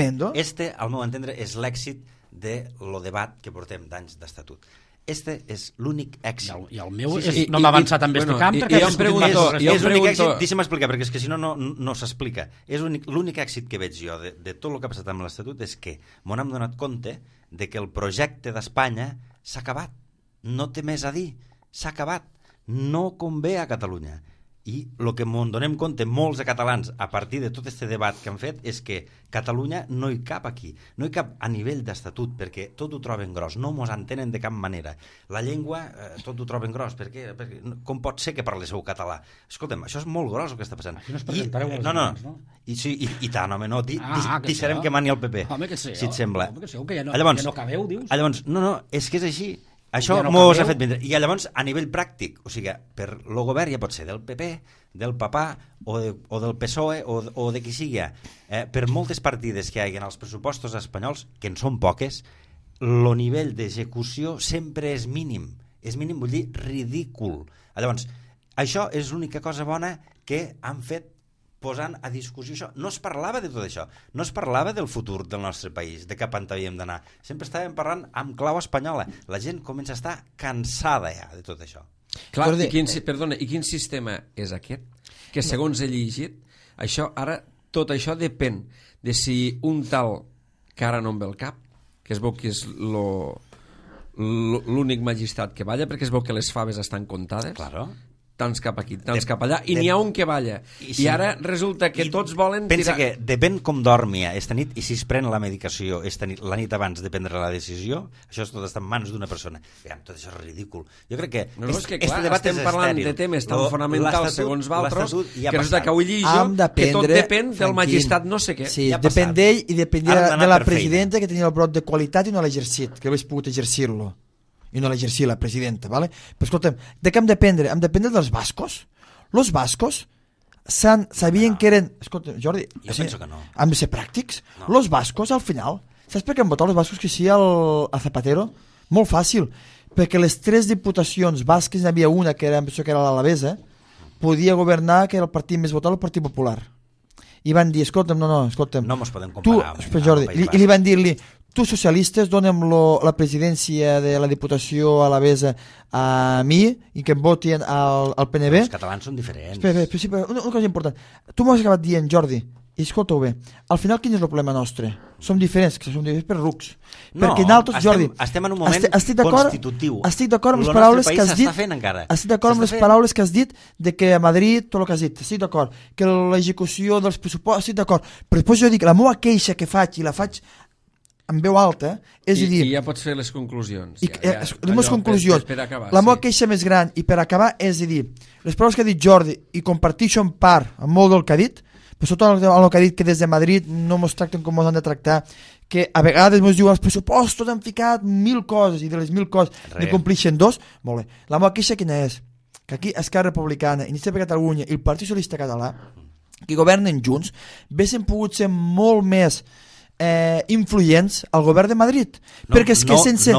entendre, és l'èxit del debat que portem d'anys d'estatut. Este és l'únic èxit. I el meu no m'ha avançat en aquest camp perquè... És l'únic èxit, deixa'm explicar, perquè és que si no s'explica. És l'únic èxit que veig jo de tot el que ha passat amb l'Estatut és que m'on hem donat compte de que el projecte d'Espanya s'ha acabat. No té més a dir. S'ha acabat. No convé a Catalunya. I el que m'on donem compte molts de catalans a partir de tot aquest debat que han fet és que Catalunya no hi cap aquí, no hi cap a nivell d'estatut, perquè tot ho troben gros, no mos entenen de cap manera. La llengua, tot ho troben gros, perquè com pot ser que parleu català? Escolta'm, això és molt gros el que està passant. Aquí no es presentareu les llengües, no? I tant, home, no, deixarem que mani el PP, si et sembla. Que no cabeu, dius? Llavors, no, és que és així. Això mos ha fet vendre. I llavors, a nivell pràctic, o sigui, per el govern ja pot ser del PP, del papà o del PSOE o de qui sigui. Per moltes partides que hi ha als pressupostos espanyols, que en són poques, el nivell d'execució sempre és mínim. És mínim, vull dir, ridícul. Llavors, això és l'única cosa bona que han fet posant a discussió això. No es parlava de tot això, no es parlava del futur del nostre país, de cap on havíem d'anar. Sempre estàvem parlant amb clau espanyola. La gent comença a estar cansada ja de tot això. Clar, i quin sistema és aquest? Que segons he llegit, tot això depèn de si un tal que ara no em ve el cap, que es veu que és l'únic magistrat que balla, perquè es veu que les faves estan comptades. Claro. tants cap aquí, tants cap allà, i n'hi ha un que balla. I ara resulta que tots volen pensa tirar... que depèn com dormi esta nit i si es pren la medicació la nit abans de prendre la decisió, això tot està en mans d'una persona. Veiem, tot això és ridícul. Jo crec que és que clar, estem parlant de temes tan fonamentals segons Valtros, que resulta que avui llegeixo que tot depèn del magistrat no sé què. Sí, depèn d'ell i depèn de la presidenta que tenia el brot de qualitat i no l'ha exercit, que hagués pogut exercir-lo. I no l'exercia la presidenta, ¿vale? Però escolta'm, de què hem d'aprendre? Hem d'aprendre dels bascos. Los bascos sabien que eren... Escolta, Jordi, jo penso que no. Hem de ser pràctics. Los bascos, al final, saps per què han votat els bascos que sí a Zapatero? Molt fàcil, perquè les 3 diputacions basques, n'hi havia una que era, penso que era l'Alavesa, podia governar, que era el partit més votat, el Partit Popular. I van dir, escolta'm, escolta'm. No mos podem comparar. Jordi, i li van dir-li, tu socialistes donem la presidència de la Diputació Alavesa a mi i que em votin al PNB. Els catalans són diferents. Espera, una cosa important. Tu m'ho has acabat dient, Jordi, i escolta-ho bé. Al final, quin és el problema nostre? Som diferents, que som diferents per rucs. No, perquè nosaltres, Jordi, estem en un moment constitutiu. Estic d'acord amb les paraules que has dit. Estic d'acord amb les paraules que has dit de que a Madrid, tot el que has dit, estic d'acord. Que l'execució dels pressupostos, estic d'acord. Però després jo dic, la meva queixa que faig, i la faig en veu alta, és a dir... I ja pots fer les conclusions. Les meves conclusions. Per acabar, la meva queixa més gran, i per acabar, és a dir, les paraules que ha dit Jordi, i comparteixo en part amb molt del que ha dit, però sobretot el que ha dit que des de Madrid no ens tracten com ens han de tractar, que a vegades ens diuen els pressupostos han ficat 1.000 coses, i de les 1.000 coses ne compleixen 2, molt bé. La meva queixa quina és? Que aquí Esquerra Republicana, Iniciativa per Catalunya i el Partit Socialista Català, que governen junts, haguessin pogut ser molt més influents al govern de Madrid, perquè és que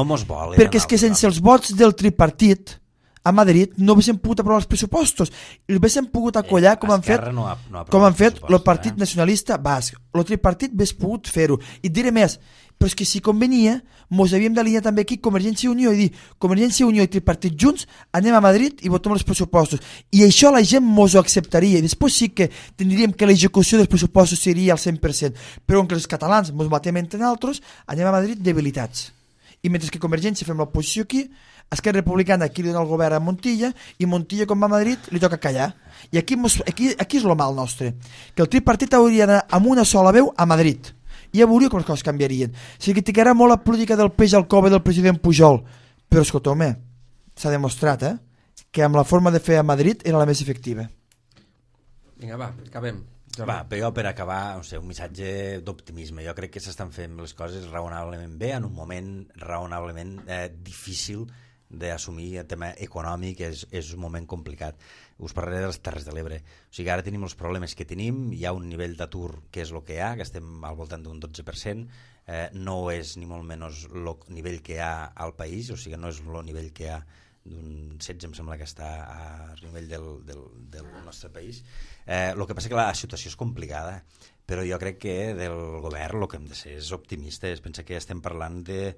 sense els vots del tripartit a Madrid no haguessin pogut aprovar els pressupostos i haguessin pogut acollar com han fet el Partit Nacionalista Basc. El tripartit hagués pogut fer-ho. I et diré més, però és que si convenia mos havíem d'alinear també aquí Convergència i Unió i dir Convergència i Unió i tripartit junts, anem a Madrid i votem els pressupostos, i això la gent mos ho acceptaria, i després sí que tindríem que l'execució dels pressupostos seria al 100%, però que els catalans mos matem entre nosaltres, anem a Madrid debilitats, i mentre que Convergència fem l'oposició aquí, Esquerra Republicana aquí li dona el govern a Montilla, i Montilla com va a Madrid li toca callar, i aquí és el mal nostre, que el tripartit hauria d'anar amb una sola veu a Madrid, i ja veuria com les coses canviarien. Se criticarà molt la política del peix al cove del president Pujol, però escolta, home, s'ha demostrat que amb la forma de fer a Madrid era la més efectiva. Vinga, va, acabem. Va, però jo per acabar, un missatge d'optimisme. Jo crec que s'estan fent les coses raonablement bé en un moment raonablement difícil d'assumir el tema econòmic, és un moment complicat. Us parlaré de les Terres de l'Ebre. O sigui, ara tenim els problemes que tenim, hi ha un nivell d'atur que és el que hi ha, que estem al voltant d'un 12%, no és ni molt menys el nivell que hi ha al país, o sigui, no és el nivell que hi ha d'un 16, em sembla que està a nivell del nostre país. El que passa que la situació és complicada, però jo crec que del govern el que hem de ser és optimistes. Pensa que estem parlant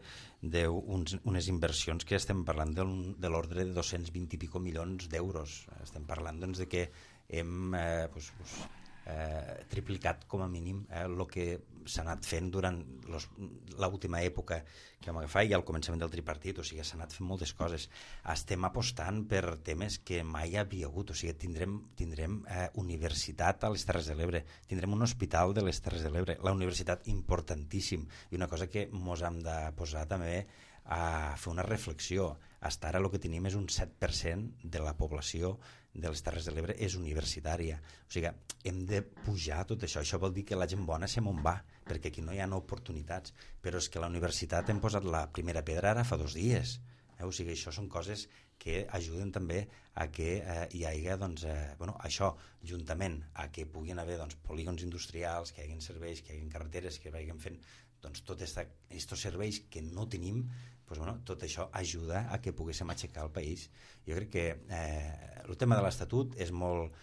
d'unes inversions que estem parlant de l'ordre de 220 i pico milions d'euros. Estem parlant de que hem triplicat com a mínim el que s'ha anat fent durant l'última època que vam agafar i al començament del tripartit, o sigui, s'ha anat fent moltes coses. Estem apostant per temes que mai hi havia hagut, o sigui, tindrem universitat a les Terres de l'Ebre, tindrem un hospital de les Terres de l'Ebre, la universitat importantíssim, i una cosa que mos hem de posar també a fer una reflexió. Fins ara el que tenim és un 7% de la població de les Terres de l'Ebre és universitària. O sigui, hem de pujar tot això. Això vol dir que la gent bona se on va, perquè aquí no hi ha oportunitats. Però és que a la universitat hem posat la primera pedra ara fa 2 dies. O sigui, això són coses que ajuden també a que hi hagi, això, juntament a que puguin haver polígons industrials, que hi hagin serveis, que hi hagin carreteres, que vagin fent tots aquests serveis que no tenim, tot això ajuda a que poguéssim aixecar el país. Jo crec que el tema de l'Estatut és molt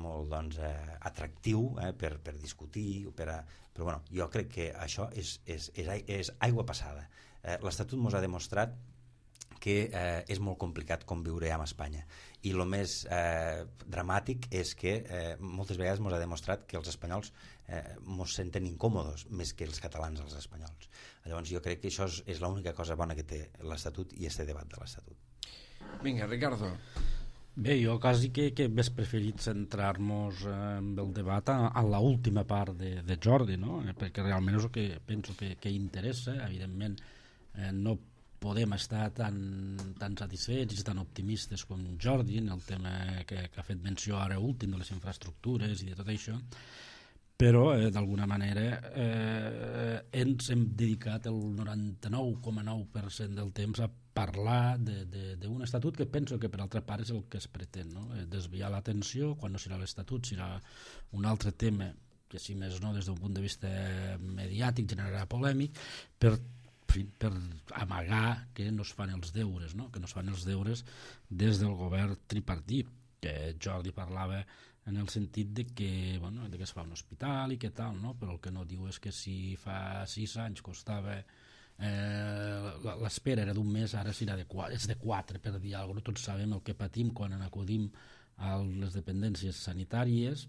atractiu per discutir, però jo crec que això és aigua passada. L'Estatut ens ha demostrat que és molt complicat conviure amb Espanya, i el més dramàtic és que moltes vegades ens ha demostrat que els espanyols ens senten incòmodes més que els catalans als espanyols. Llavors jo crec que això és l'única cosa bona que té l'Estatut i este debat de l'Estatut. Vinga, Ricardo. Bé, jo quasi que hauria preferit centrar-nos en el debat a l'última part de Jordi, no? Perquè realment és el que penso que interessa. Evidentment no podem estar tan satisfets i tan optimistes com Jordi en el tema que ha fet menció ara últim de les infraestructures i de tot això, però d'alguna manera ens hem dedicat el 99,9% del temps a parlar d'un estatut que penso que per altra part és el que es pretén, no? Desviar l'atenció, quan no serà l'estatut serà un altre tema que si més no des d'un punt de vista mediàtic generarà polèmic per amagar que no es fan els deures, no? Que no es fan els deures des del govern tripartit, que Jordi parlava en el sentit de que es fa un hospital i què tal, no? Però el que no diu és que si fa 6 anys costava l'espera era d'un mes, ara serà és de 4, per dir alguna cosa. Tots sabem el que patim quan acudim a les dependències sanitàries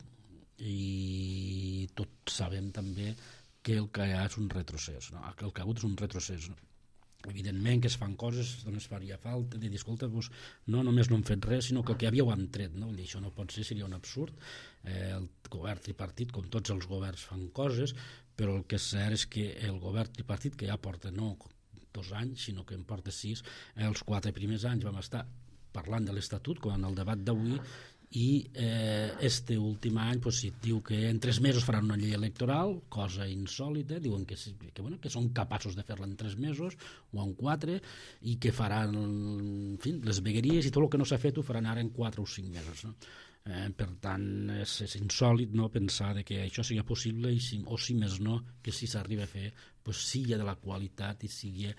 i tots sabem també que el que hi ha és un retrocés, no? El que ha hagut és un retrocés, no? Evidentment que es fan coses, només faria falta de dir, escolta, no només no hem fet res, sinó que el que havia ho han tret, no? I això no pot ser, seria un absurd. El govern tripartit, com tots els governs, fan coses, però el que és cert és que el govern tripartit, que ja porta no 2 anys, sinó que en porta 6, els 4 primers anys vam estar parlant de l'Estatut, com en el debat d'avui, i este últim any si et diu que en 3 mesos faran una llei electoral, cosa insòlita, diuen que són capaços de fer-la en 3 mesos o en 4 i que faran les vegueries i tot el que no s'ha fet ho faran ara en 4 o 5 mesos, no? Per tant és insòlit no pensar que això sigui possible o si més no que si s'arriba a fer sigui de la qualitat i sigui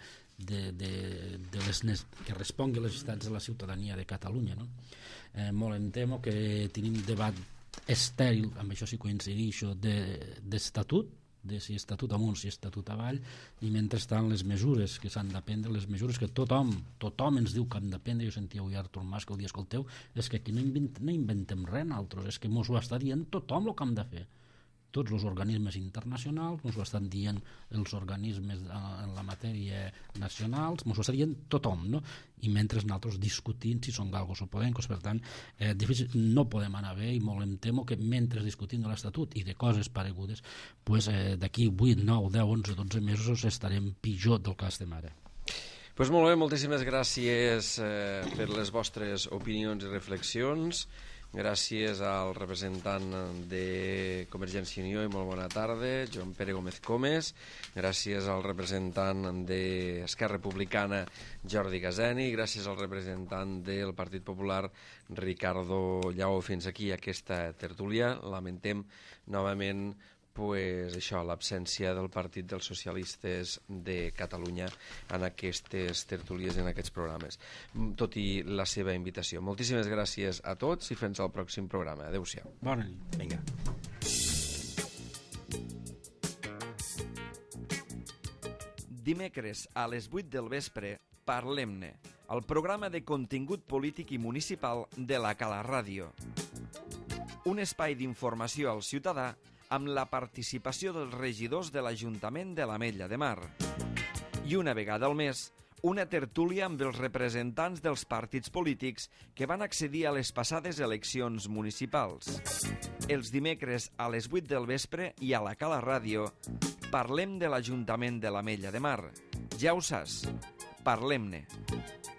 que respongui a les necessitats de la ciutadania de Catalunya, no? Molt em temo que tenim debat estèril, amb això sí coincideixo, d'estatut, de si estatut amunt, si estatut avall, i mentrestant les mesures que s'han de prendre, les mesures que tothom ens diu que hem de prendre. Jo sentia avui Artur Mas que el dia, escolteu, és que aquí no inventem res nosaltres, és que mos ho està dient tothom el que hem de fer. Tots els organismes internacionals, ens ho estan dient els organismes en la matèria nacionals, ens ho està dient tothom, no? I mentre nosaltres discutint si són galgos o podencos, per tant, difícil, no podem anar bé i molt em temo que mentre discutim de l'Estatut i de coses paregudes, d'aquí 8, 9, 10, 11, 12 mesos estarem pitjor del que estem ara. Pues molt bé, moltíssimes gràcies per les vostres opinions i reflexions. Gràcies al representant de Convergència i Unió i molt bona tarda, Joan Pere Gómez Comes. Gràcies al representant d'Esquerra Republicana, Jordi Gazeni. Gràcies al representant del Partit Popular, Ricardo Lleó. Fins aquí aquesta tertúlia. Lamentem novament l'absència del Partit dels Socialistes de Catalunya en aquestes tertúlies i en aquests programes, tot i la seva invitació. Moltíssimes gràcies a tots i fins al pròxim programa. Adéu-siau. Bona nit. Vinga. Dimecres a les 8 del vespre, Parlem-ne, el programa de contingut polític i municipal de la Cala Ràdio. Un espai d'informació al ciutadà amb la participació dels regidors de l'Ajuntament de l'Ametlla de Mar. I una vegada al mes, una tertúlia amb els representants dels partits polítics que van accedir a les passades eleccions municipals. Els dimecres a les 8 del vespre i a la Cala Ràdio parlem de l'Ajuntament de l'Ametlla de Mar. Ja ho saps, parlem-ne.